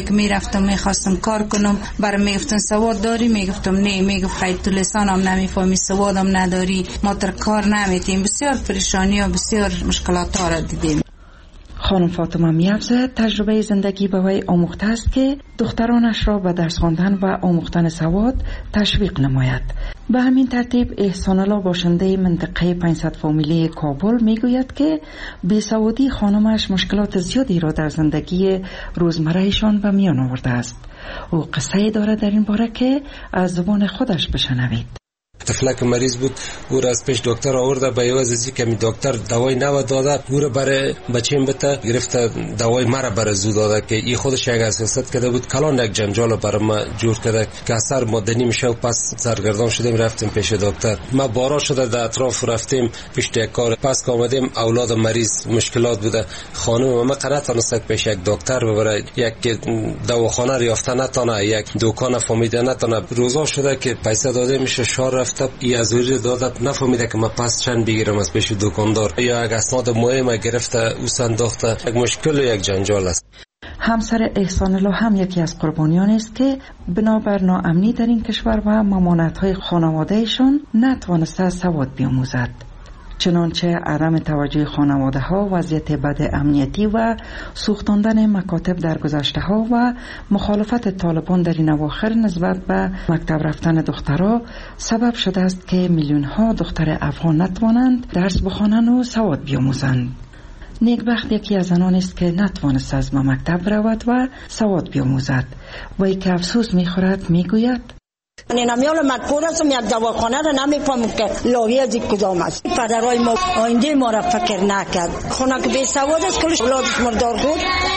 جایی که میرفتم میخواستم کار کنم برای میگفتن سواد داری، میگفتم نه، میگفت خیلی تو لسانم نمیفهمی، سوادم نداری، ما در کار نمیتیم. بسیار پریشانی و بسیار مشکلات ها را دیدیم. خانم فاطمه میافزه تجربه زندگی به وی آموخته است که دخترانش را به درس خواندن و آموختن سواد تشویق نماید. به همین ترتیب احسان الله باشنده منطقه پانصد فامیلی کابل میگوید که بیسوادی خانمش مشکلات زیادی را در زندگی روزمرهشان به میان آورده است. او قصه داره در این باره که از زبان خودش بشنوید. طفلک مریض بود، او را از پیش دکتر آورده، به عوض از اینکه دکتر دوای نو داده، او را برای بچه‌م بته گرفته دوای مرا برای زو داده که این خودش یک حساسیت کرده بود. کلان یک جنجال برای ما جور کرده که اثر مدنی میشه و پس سرگردان شدیم رفتیم پیش دکتر. ما بارا شده در اطراف رفتیم پیش یک کار، پس که آمدیم اولاد مریض مشکلات بوده. خانم ما قرار تونست پیش یک دکتر ببره، یک دواخانه یافته نتونه، یک دکان فهمیده نتونه. روزا شده که پیسه داده میشه شار رفته ای از ویری دادت نفهمیده که ما پس چند بگیرم از پیش دکاندار یا یک اسناد مهم گرفته او سنداخته. یک مشکل و یک جنجال است. همسر احسان الله هم یکی از قربانیان است که بنابر ناامنی در این کشور و ممانعت‌های خانواده‌شان نتوانسته سواد بیاموزد. چنانچه عدم توجه خانواده ها، وضعیت بد امنیتی و سوختاندن مکاتب در گذشته ها و مخالفت طالبان در این اواخر نسبت به مکتب رفتن دخترها سبب شده است که میلیون ها دختر افغان نتوانند درس بخوانند و سواد بیاموزند. نیکبخت یکی از آنان است که نتوانست از مکتب رود و سواد بیاموزد. وی که افسوس میخورد میگوید: من نمیال مدکور هستم، یک دواخانه را نمیفهمم که لاوی از این کدام است. پدرای ما آینده ما را فکر نکرد. خونه که بی سواد است کلش اولادش مردار بود.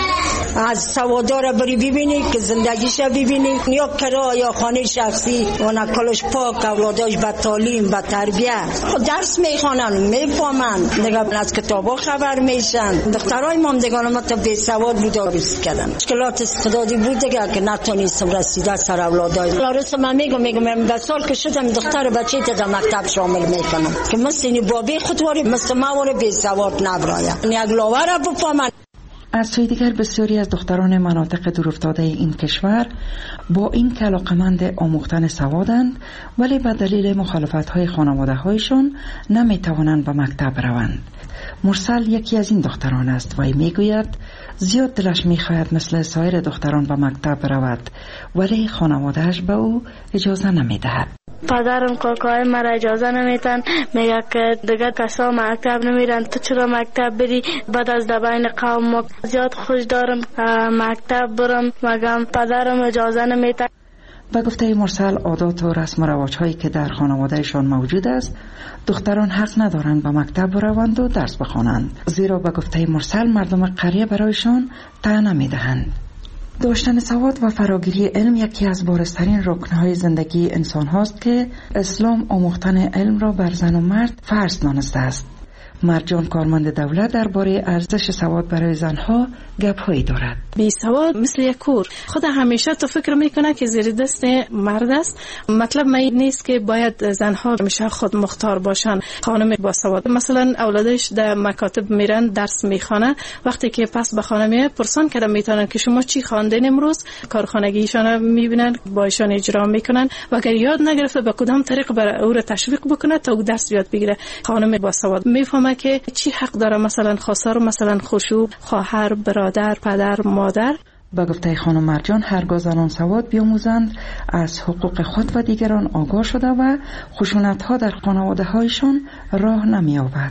از سوادارا بری ببینی که زندگیش ببینی، یا کرا یا خانه شخصی و نکلش پاک، اولاداش با تعلیم با تربیت درس میخوانن میفهمن، دیگه از کتابا خبر میشن. دخترای ما دیگه ما تا بی سواد بود درس کردن. مشکلات استعدادی بود دیگه که نتونستم رسیده سر اولادای. لارس من میگم میگم به سال که شدم دختر بچه تا مکتب شامل میکنم که مثل این بابی خودواری مثل ما وره بی سواد نبرایم. یک لاوره بفهمن. از سوی دیگر بسیاری از دختران مناطق دورافتاده این کشور با این که علاقمند آموختن سوادند ولی به دلیل مخالفت‌های خانواده‌هایشان نمی‌توانند به مکتب روند. مرسل یکی از این دختران است و میگوید زیاد دلش می‌خواهد مثل سایر دختران به مکتب رود ولی خانواده‌اش به او اجازه نمی‌دهد. پدرم کاکای مرا اجازه نمیتن، میگه که دیگه کسا مکتب نمیرن، تو چرا مکتب بری؟ بعد از دبین قوم ما زیاد خوش دارم مکتب برم، مگم پدرم اجازه نمیتن. به گفته مرسل عادات و رسم و رواج هایی که در خانوادهشان موجود است دختران حق ندارند به مکتب بروند و درس بخوانند، زیرا به گفته مرسل مردم قریه برایشان طعنه میدهند. داشتن سواد و فراگیری علم یکی از بارزترین رکنهای زندگی انسان هاست که اسلام آموختن علم را بر زن و مرد فرض دانسته است. مرجان کارمند دولت درباره ارزش سواد برای زنها گپ‌هایی دارد. بی سواد مثل یک کور، خود همیشه تو فکر میکنه که زیر دست مرد است. مطلب ما این نیست که باید زنها همیشه خود مختار باشن. خانم با سواد مثلا اولادش در مکاتب میرن درس میخوانه، وقتی که پس به خانه میاد پرسان کردن میتونن که شما چی خواندین امروز، کارخانگیشان میبینن باشون اجرا میکنن و اگر یاد نگرفته به کدام طریق برای او را تشویق بکنه تا او درس یاد بگیره. خانم با سواد میفهمه که چی حق داره، مثلا خواستار مثلا خشوع، خواهر، برادر، پدر، مادر. با گفته خانم مرجان هرگاه زنان سواد بیاموزند از حقوق خود و دیگران آگاه شده و خشونت‌ها در خانواده‌هایشان راه نمی‌یابد.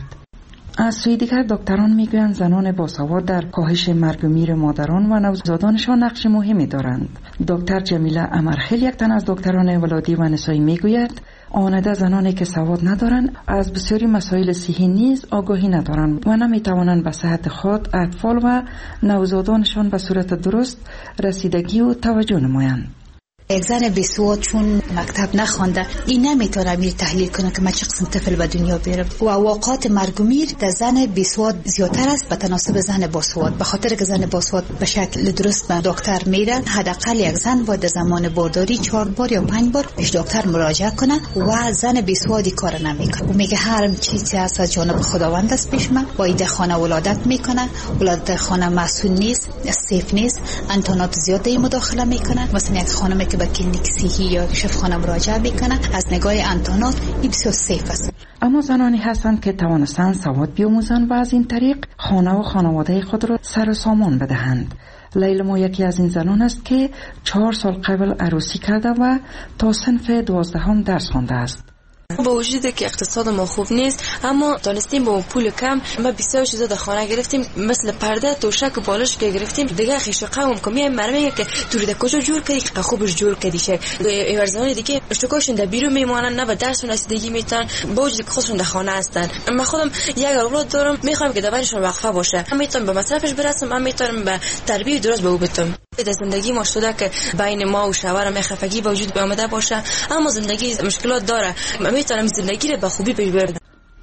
از سوی دیگر دکتران میگویند زنان باسواد در کاهش مرگ و میر مادران و نوزادانشان نقش مهمی دارند. دکتر جمیله امرخیل یک تن از دکتران ولادی و نسایی میگوید آنده زنانی که سواد ندارند از بسیاری مسائل صحی نیز آگاهی ندارند و نمیتوانند به صحت خود، اطفال و نوزادانشان به صورت درست رسیدگی و توجه نمایند. یک زن بیسواد چون مکتب نخوانده این نمیتونه میر تحلیل کنه که من چه قسم طفل به دنیا بیارم و واقعات مرگ و میر در زن بیسواد زیادتر است به تناسب زن باسواد، به خاطر که زن باسواد به شکل درست به دکتر میره. حداقل یک زن باید در زمان بارداری چهار بار یا پنج بار پیش دکتر مراجعه کنه و زن بیسوادی کار نمیکنه و میگه هر چیزی هست از جانب خداوند است پیش من. با ایده خانه ولادت میکنه، ولادت خانه مسئول نیست، سیف نیست، انتانات زیاده مداخله میکنه. مثلا یک خانمی که به کلینیک صحی یا شفاخانه مراجعه میکنه از نگاه انتانات این بسیار سیف است. اما زنانی هستند که توانستند سواد بیاموزند و از این طریق خانه و خانواده خود را سر و سامان بدهند. لیلا یکی از این زنان است که چهار سال قبل عروسی کرده و تا صنف دوازدهم درس خوانده است. با وجودی که اقتصاد ما خوب نیست اما دانستیم با پول کم ما بسیار چیزا در خانه گرفتیم، مثل پرده، توشک و بالش که گرفتیم. دیگه خیش قوم کمی مرمه که توری د کجا جور کردی که خوبش جور کردی شه ورزان دیگه اشتکاشون در بیرون میمونن، نه به درس و رسیدگی میتونن با وجودی که خودشون در خانه هستن. من خودم یک اولاد دارم، میخوام که دورشون وقفه باشه، هم میتونم به مصرفش برسم، هم میتونم به تربیت درست به او بدم. در زندگی ما شده که بین ما و شوهرم خفگی به وجود آمده باشه، اما زندگی مشکلات داره، میتونم زندگی رو به خوبی ببرم.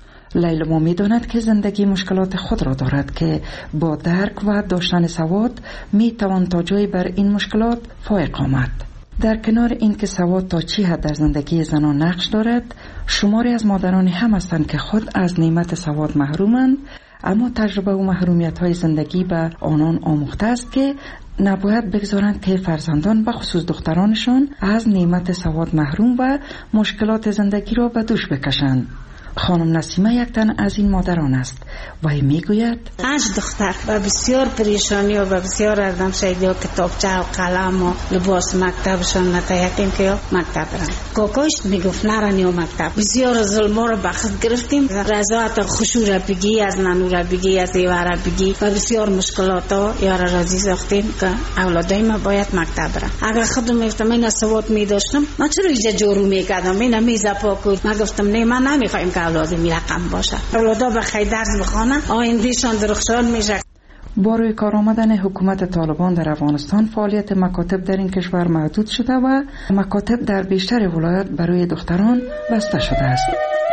لیلا می‌داند که زندگی مشکلات خود را دارد که با درک و داشتن سواد میتوان تا جایی بر این مشکلات فائق آمد. در کنار این که سواد تا چی حد در زندگی زنان نقش دارد، شماری از مادران هم هستند که خود از نعمت سواد محرومند، اما تجربه و محرومیت‌های زندگی به آنان آموخته است که نباید بگذارند که فرزندان به خصوص دخترانشان از نعمت سواد محروم و مشکلات زندگی را به دوش بکشند. خانم نسیمه یک تن از این مادران است و میگوید پنج دختر و بسیار پریشانی و بسیار اردم شایدی و کتابچه و قلم و لباس مکتبشان نتایقیم که مکتب رن. کاکاش میگفت نرنی و مکتب. بسیار ظلما رو بخت گرفتیم، رضایت خوشو را بگی، از ننو را بگی، از ایوه را بگی و بسیار مشکلات ها یار رازی ساختیم که اولادای ما باید مکتب رن. اگر خودم میفتم این سواد میداشتم من چرا ایجا جارو میکردم، این میزا پاکود. من گفتم نه من نمیخوایم که اولاد می رقم باشه، اولادا بخیر درس بخوانن، آیندهشان درخشان میشه. با روی کار آمدن حکومت طالبان در افغانستان فعالیت مکاتب در این کشور محدود شده و مکاتب در بیشتر ولایات برای دختران بسته شده است.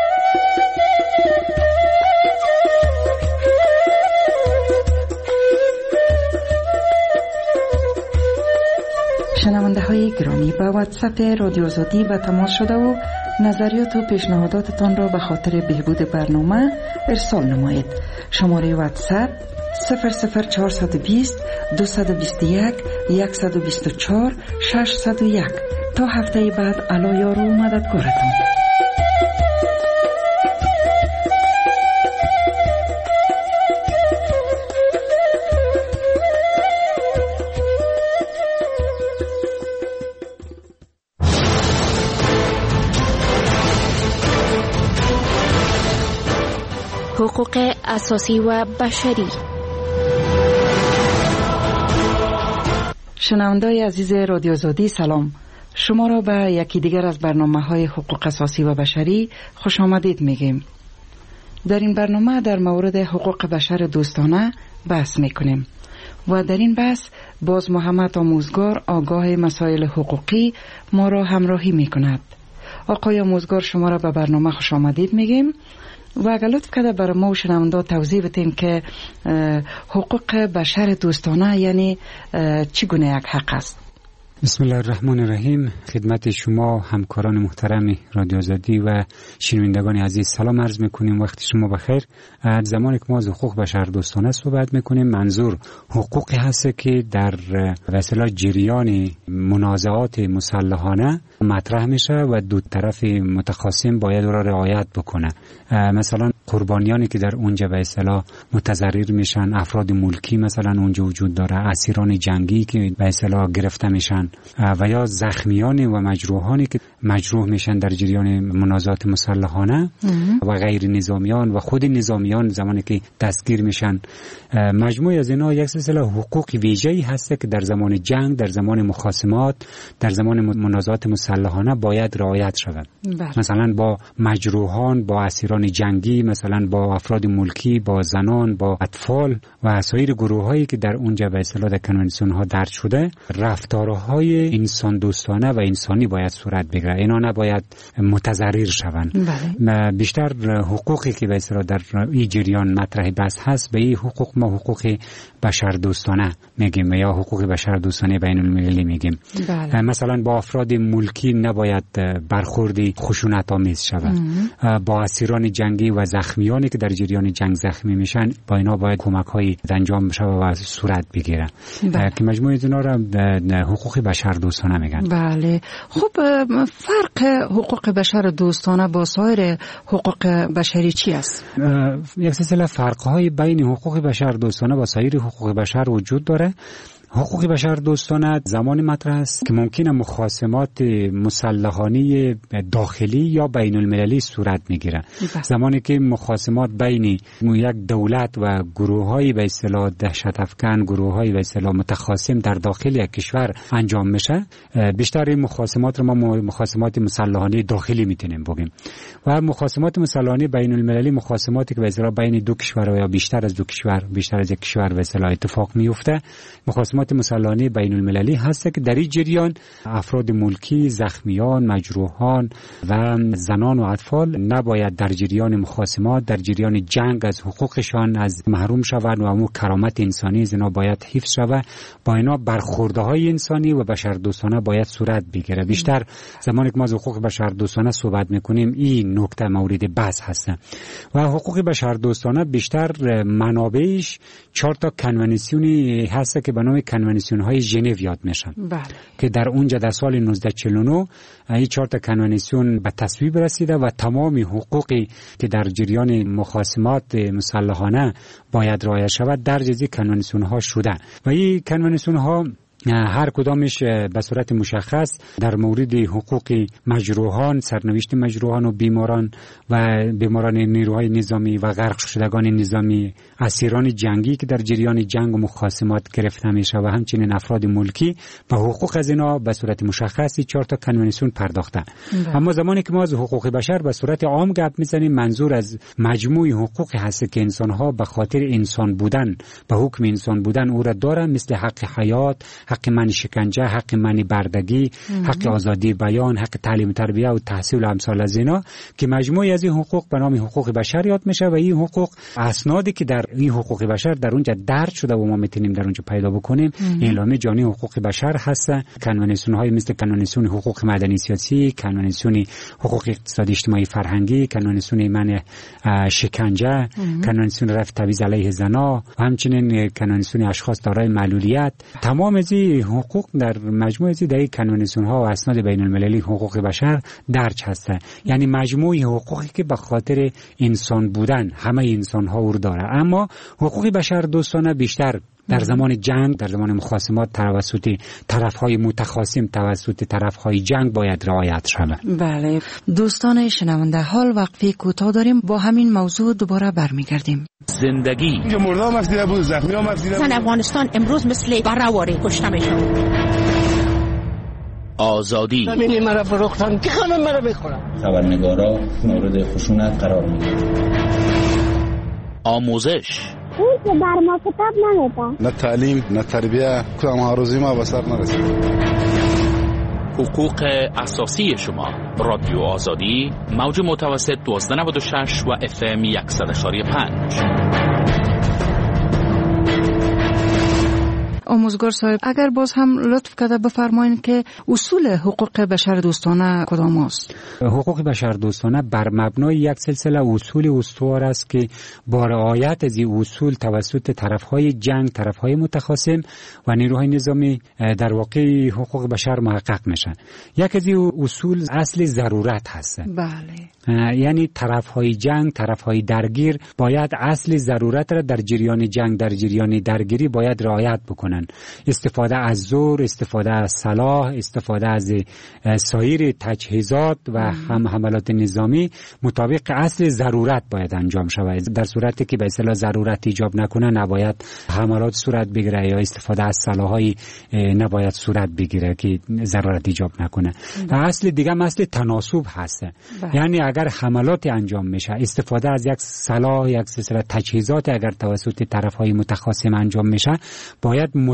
شنونده های گرامی، به واتساپ رادیو آزادی به تماس شده و نظریات و پیشنهاداتتان را به خاطر بهبود برنامه ارسال نمایید. شماره واتساپ صفر صفر چهارصد و بیست دویست و بیست و یک صد و بیست و چهار ششصد و یک. تا هفته بعد علا یار و مددگارتان. حقوق اساسی و بشری. شنونده‌های عزیز رادیو آزادی سلام. شما را به یکی دیگر از برنامه‌های حقوق اساسی و بشری خوش آمدید میگیم. در این برنامه در مورد حقوق بشر دوستانه بحث میکنیم و در این بحث باز محمد آموزگار آگاه مسائل حقوقی ما را همراهی میکند. آقای آموزگار شما را به برنامه خوش آمدید میگیم و اگر لطف کرده برای ما و شنونده توضیح بدین که حقوق بشر دوستانه یعنی چگونه یک حق است. بسم الله الرحمن الرحیم. خدمت شما همکاران محترم رادیو آزادی و شنوندگان عزیز سلام عرض میکنیم. وقت شما بخیر. از زمانی که ما از حقوق بشر دوستانه صحبت میکنیم منظور حقوقی هست که در وسیله جریان منازعات مسلحانه مطرح میشه و دو طرف متخاصم باید را رعایت بکنه. مثلا قربانیانی که در اونجا به اصطلاح متضرر میشن، افراد ملکی مثلا اونجا وجود داره، اسیران جنگی که به اصطلاح گرفته میشن و یا زخمیان و مجروحانی که مجروح میشن در جریان منازعات مسلحانه و غیر نظامیان و خود نظامیان زمانی که دستگیر میشن. مجموعه از اینا یک سلسله حقوق ویژه‌ای هست که در زمان جنگ، در زمان مخاصمات، در زمان منازعات مسلحانه باید رعایت شود. مثلا با مجروحان، با اسیران جنگی، مثلا با افراد ملکی، با زنان، با اطفال و سایر گروه‌هایی که در اونجا به اصطلاح در کنوانسیون ها درج شده، رفتارهای های انسان دوستانه و انسانی باید صورت بگیره. اینا نباید متضرر شوند. بله. بیشتر حقوقی که به اصطلاح در این جریان مطرح بحث هست به این حقوق ما حقوق بشر دوستانه میگیم یا حقوق بشر دوستانه بین المللی میگیم. بله. مثلا با افراد ملکی نباید برخوردی خشونت آمیز شود. با اسیران جنگی و زخمیانی که در جریان جنگ زخمی میشن با اینا باید کمک های انجام بشه و صورت بگیره. بله. که مجموعه اینا را حقوق بشر دوستانه میگن. بله. خب فرق حقوق بشر دوستانه با سایر حقوق بشری چی است؟ یک سلسله فرق های بین حقوق بشر دوستانه با سایر حقوق بشر وجود داره. حقوق بشر دوستانه زمانی مطرح است که ممکنه مخاصمات مسلحانه داخلی یا بین المللی صورت میگیره. زمانی که مخاصمات بین یک دولت و گروه‌های به اصطلاح دهشت افکن، گروه‌های به اصطلاح متخاصم در داخل یک کشور انجام میشه، بیشتر این مخاصمات رو ما مخاصمات مسلحانه داخلی میتونیم بگیم. و مخاصمات مسلحانه بین المللی مخاصماتی که به اصطلاح بین دو کشور یا بیشتر از دو کشور، بیشتر از یک کشور به اصطلاح اتفاق میفته. مخاصمات مسلحانه بین المللی هست که در این جریان افراد ملکی، زخمیان، مجروحان و زنان و اطفال نباید در جریان مخاصمات، در جریان جنگ از حقوقشان از محروم شوند و امو کرامت انسانی از اینا باید حفظ شود. با اینا برخوردهای انسانی و بشردوستانه باید صورت بگیره. بیشتر زمانی که ما از حقوق بشردوستانه صحبت میکنیم این نکته مورد بحث هست. و حقوق بشردوستانه بیشتر منابعش چهار تا کنوانسیونی هست که به نام کنوانسیون های ژنو یاد میشن. بله. که در اونجا در سال نوزده چهل و نه این چهار تا کنوانسیون به تصویب رسیده و تمام حقوقی که در جریان مخاصمات مسلحانه باید رعایت شود در جزی کنوانسیون ها شده. و این کنوانسیون ها هر کدامش به صورت مشخص در مورد حقوق مجروحان، سرنوشت مجروحان و بیماران و بیماران نیروهای نظامی و غرق شدگان نظامی، اسیران جنگی که در جریان جنگ و مخاصمات گرفته میشه و همچنین افراد ملکی به حقوق از اینا به صورت مشخصی چهار تا کنوانسیون پرداخته. ده. اما زمانی که ما از حقوق بشر به صورت عام گپ میزنیم منظور از مجموع حقوق هست که انسان ها به خاطر انسان بودن، به حکم انسان بودن او را دارن، مثل حق حیات، حق منع شکنجه، حق منع بردگی، حق آزادی بیان، حق تعلیم تربیه و تحصیل و امثال از اینا که مجموعی از این حقوق به نام حقوق بشر یاد میشه. و این حقوق اسنادی که در این حقوق بشر در اونجا درج شده و ما میتونیم در اونجا پیدا بکنیم اعلامیه جهانی حقوق بشر هست. کنوانسیون های مثل کنوانسیون حقوق مدنی سیاسی، کنوانسیون حقوق اقتصادی اجتماعی فرهنگی، کنوانسیون منع شکنجه، کنوانسیون رفع تبعیض علیه زنان و همچنین کنوانسیون اشخاص دارای معلولیت. تمام از حقوق در مجموعه از این کنوانسیون ها و اسناد بین المللی حقوق بشر درج هسته. یعنی مجموعه حقوقی که به خاطر انسان بودن همه انسان ها او داره. اما حقوق بشر دوستانه بیشتر در زمان جنگ، در زمان مخاصمات توسط طرف‌های متخاصم، توسط طرف‌های جنگ باید رعایت شود. بله دوستان شنونده، حال وقفه کوتاه داریم، با همین موضوع دوباره برمیگردیم. زندگی مردم مفیده بود، زخمی ها مفیده بود. زن افغانستان امروز مثل بره‌واره کشته میشن. آزادی زمین مرا فروختن، کی خانم مرا بخورن؟ خبرنگارا مورد خشونت قرار میگیرن. آموزش اون که بر ما کتاب نمیده، نه تعلیم نه تربیه، کدام آرزوی ما به سر نرسید. حقوق اساسی شما. رادیو آزادی، موج متوسط دوازده نود و شش و اف ام صد و پنج. آموزگار صاحب، اگر باز هم لطف کرده بفرمایید که اصول حقوق بشر دوستانه کدام است؟ حقوق بشر دوستانه بر مبنای یک سلسله اصول استوار است که با رعایت از این اصول توسط طرفهای جنگ، طرفهای متخاصم و نیروهای نظامی در واقع حقوق بشر محقق میشن. یک از این اصول اصل ضرورت هست. بله. یعنی طرفهای جنگ، طرفهای درگیر باید اصل ضرورت را در جریان جنگ، در جریان درگیری باید رعایت بکنن. استفاده از زور، استفاده از سلاح، استفاده از سایر تجهیزات و هم حملات نظامی مطابق اصل ضرورت باید انجام شود. در صورتی که به اصطلاح ضرورت ایجاب نکنه نباید حملات صورت بگیره یا استفاده از سلاح‌های نباید صورت بگیره که ضرورت ایجاب نکنه. اصل دیگه اصل تناسب هست. یعنی اگر حملات انجام میشه، استفاده از یک سلاح، یک سلسله تجهیزات اگر توسط طرف‌های متخاصم انجام میشه، باید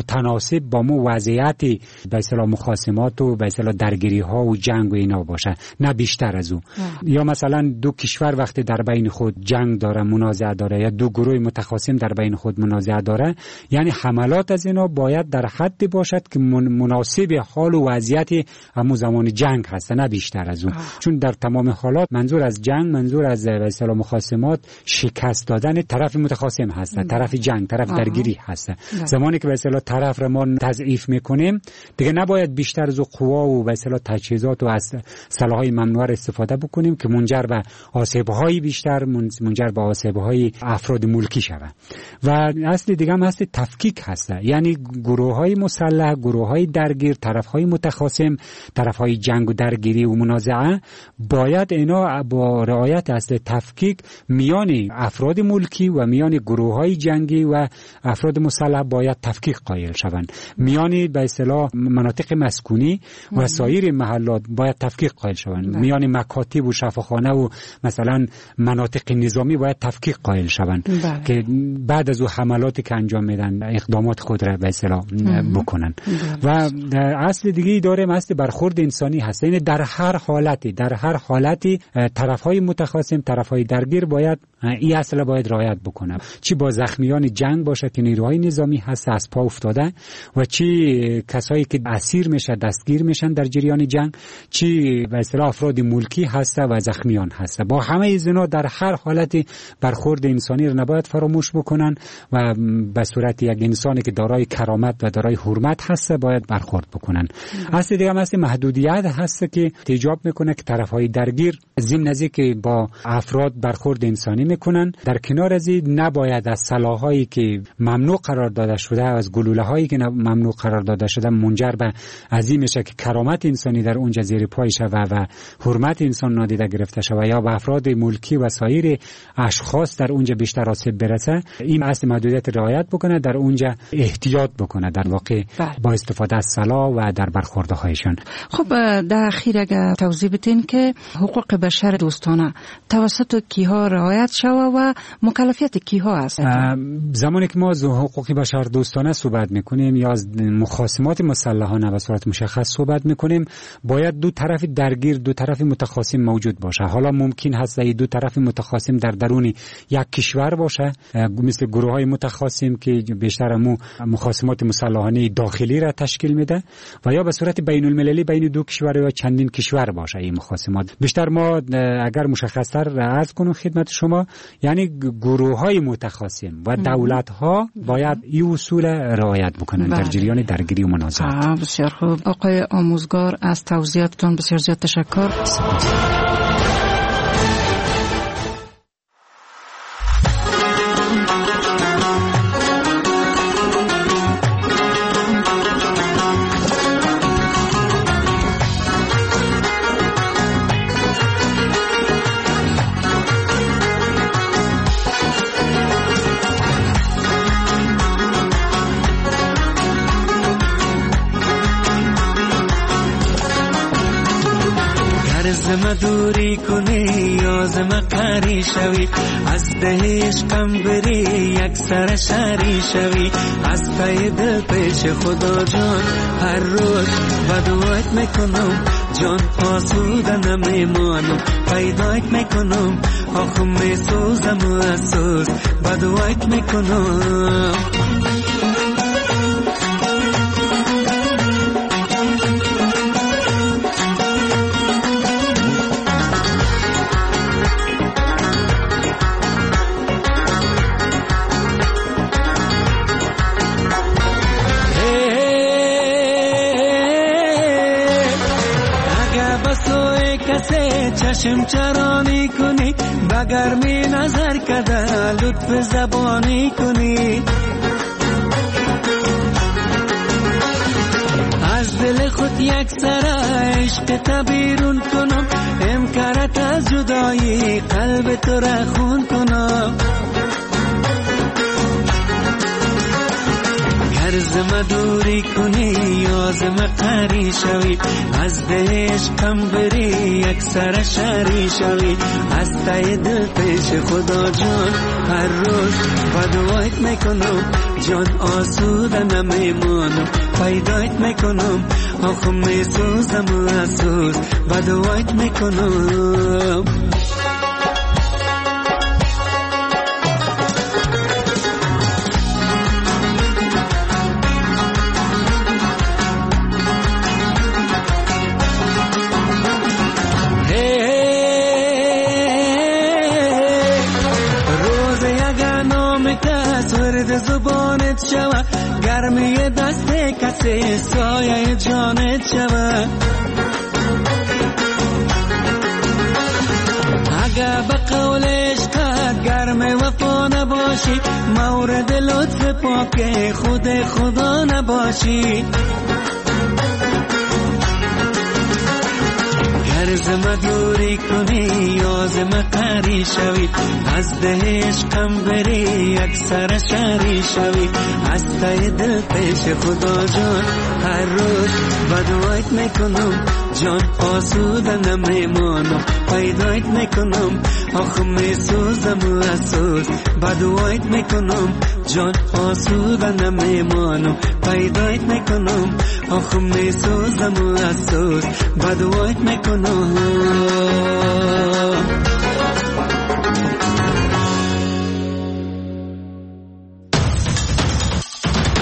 متناسب با مو وضعیت به اصطلاح مخاصمات و به اصطلاح درگیری ها و جنگ و اینا باشه، نه بیشتر از او. یا مثلا دو کشور وقتی در بین خود جنگ داره، منازعه داره، یا دو گروه متخاصم در بین خود منازعه داره، یعنی حملات از اینا باید در حدی باشد که مناسب حال و وضعیت همون زمان جنگ هست، نه بیشتر از اون. چون در تمام حالات منظور از جنگ، منظور از به اصطلاح مخاصمات شکست دادن طرف متخاصم هست، طرف جنگ، طرف آه. درگیری هست. ده. زمانی که به اصطلاح طرف را ما تضعیف میکنیم دیگه نباید بیشتر از قوا و به اصطلاح تجهیزات و از سلاح‌های ممنوعه استفاده بکنیم که منجر به آسیب‌های بیشتر، منجر به آسیب‌های افراد ملکی شود. و اصل دیگه هم هست تفکیک هست، یعنی گروه‌های مسلح، گروه‌های درگیر، طرف‌های متخاصم، طرف‌های جنگ و درگیری و منازعه باید اینا با رعایت اصل تفکیک میان افراد ملکی و میان گروه‌های جنگی و افراد مسلح باید تفکیک قائل شوند. میان به اصطلاح مناطق مسکونی و سایر محلات باید تفکیک قائل شوند. میان مکاتب و شفاخانه و مثلا مناطق نظامی باید تفکیک قائل شوند که بعد از او حملاتی که انجام میدن اقدامات خود را به اصطلاح بکنن. و اصل دیگه داره اصل برخورد انسانی هست، یعنی در هر حالتی در هر حالتی طرف‌های متخاصم، طرف‌های درگیر باید این اصل باید رعایت بکنه، چی با زخمیان جنگ باشه که نیروهای نظامی هست از پا افتاده و چی کسایی که اسیر میشه دستگیر میشن در جریان جنگ، چی به اصطلاح افراد ملکی هست و زخمیان هست. با همه اینا در هر حالتی برخورد انسانی رو نباید فراموش بکنن و به صورت یک انسانی که دارای کرامت و دارای حرمت هست باید برخورد بکنن. اصل دیگه هم هست محدودیت هست که ایجاب میکنه که طرفهای درگیر ضمن از که با افراد برخورد انسانی میکنن، در کنار از این نباید از سلاحایی که ممنوع قرار داده شده، از گلوله هایی که ممنوع قرار داده شده منجر به عظیم میشه که کرامت انسانی در اونجا زیر پای شود و حرمت انسان نادیده گرفته شود یا به افراد ملکی و سایر اشخاص در اونجا بیشتر آسیب برسه. این اصل محدودیت رعایت بکنه، در اونجا احتیاط بکنه در واقع با استفاده از سلاح و در برخوردهایشان. خب در اخیر اگه توضیح بدین که حقوق بشر دوستانه توسط کیها رعایت شود و مکلفیت کیها است؟ زمانی که ما از حقوق بشر دوستانه صحبت میکنیم یا از مخاصمات مسلحانه به صورت مشخص صحبت میکنیم، باید دو طرف درگیر، دو طرف متخاصم موجود باشه. حالا ممکن هست این دو طرف متخاصم در درون یک کشور باشه، مثل گروه های متخاصم که بیشتر مو مخاصمات مسلحانه داخلی را تشکیل میده، و یا به صورت بین المللی بین دو کشور یا چندین کشور باشه این مخاصمات. بیشتر ما اگر مشخص‌تر عرض کنم خدمت شما، یعنی گروه های متخاصم و دولت ها باید این اصول رعایت بکنن در جریان درگیری و منازعات. بسیار خوب آقای آموزگار، از توضیحاتتون بسیار زیاد تشکر. زما دوری کنی یا زما قری شوی، از دهش کم بری یک سر شری شوی، از پای دل پیش خدا جان هر روز بدوایت میکنم، جان آسوده نمیمانم، پیدایت میکنم آخم میسوزم و اسوز بدوایت میکنم. چشم چرانی کنی بگرمی نظر کده لطف زبانی کنی، از دل خود یک سر عشق تبیرون کنم، امکارت از جدایی قلب تو را خون کنم. گر گرزم دوری کنی یازم قری شوی از دهش کم بری یک سر شری شوی از تای دل پیش خدا جان هر روز بدوایت میکنم جان آسوده نمیمانم پیدایت میکنم آخه میسوزم اسوس بدوایت میکنم زبانت شوه گرمی دست کسی سایه جانت شوه اگه به قولش قد گرم وفا نباشی مورد لطف پاک خود خدا نباشی گرزم دوری کنی یازم قری شوی از دهش کم بری یک سر شری شوی از تای دل پیش خدا جان هر روز بدوایت میکنم جان آسوده نمیمانم پیدایت میکنم آخه میسوزم اسوس بدوایت میکنم جان آسوده نمیمانم پیدایت میکنم آخه میسوزم اسوس بدوایت میکنم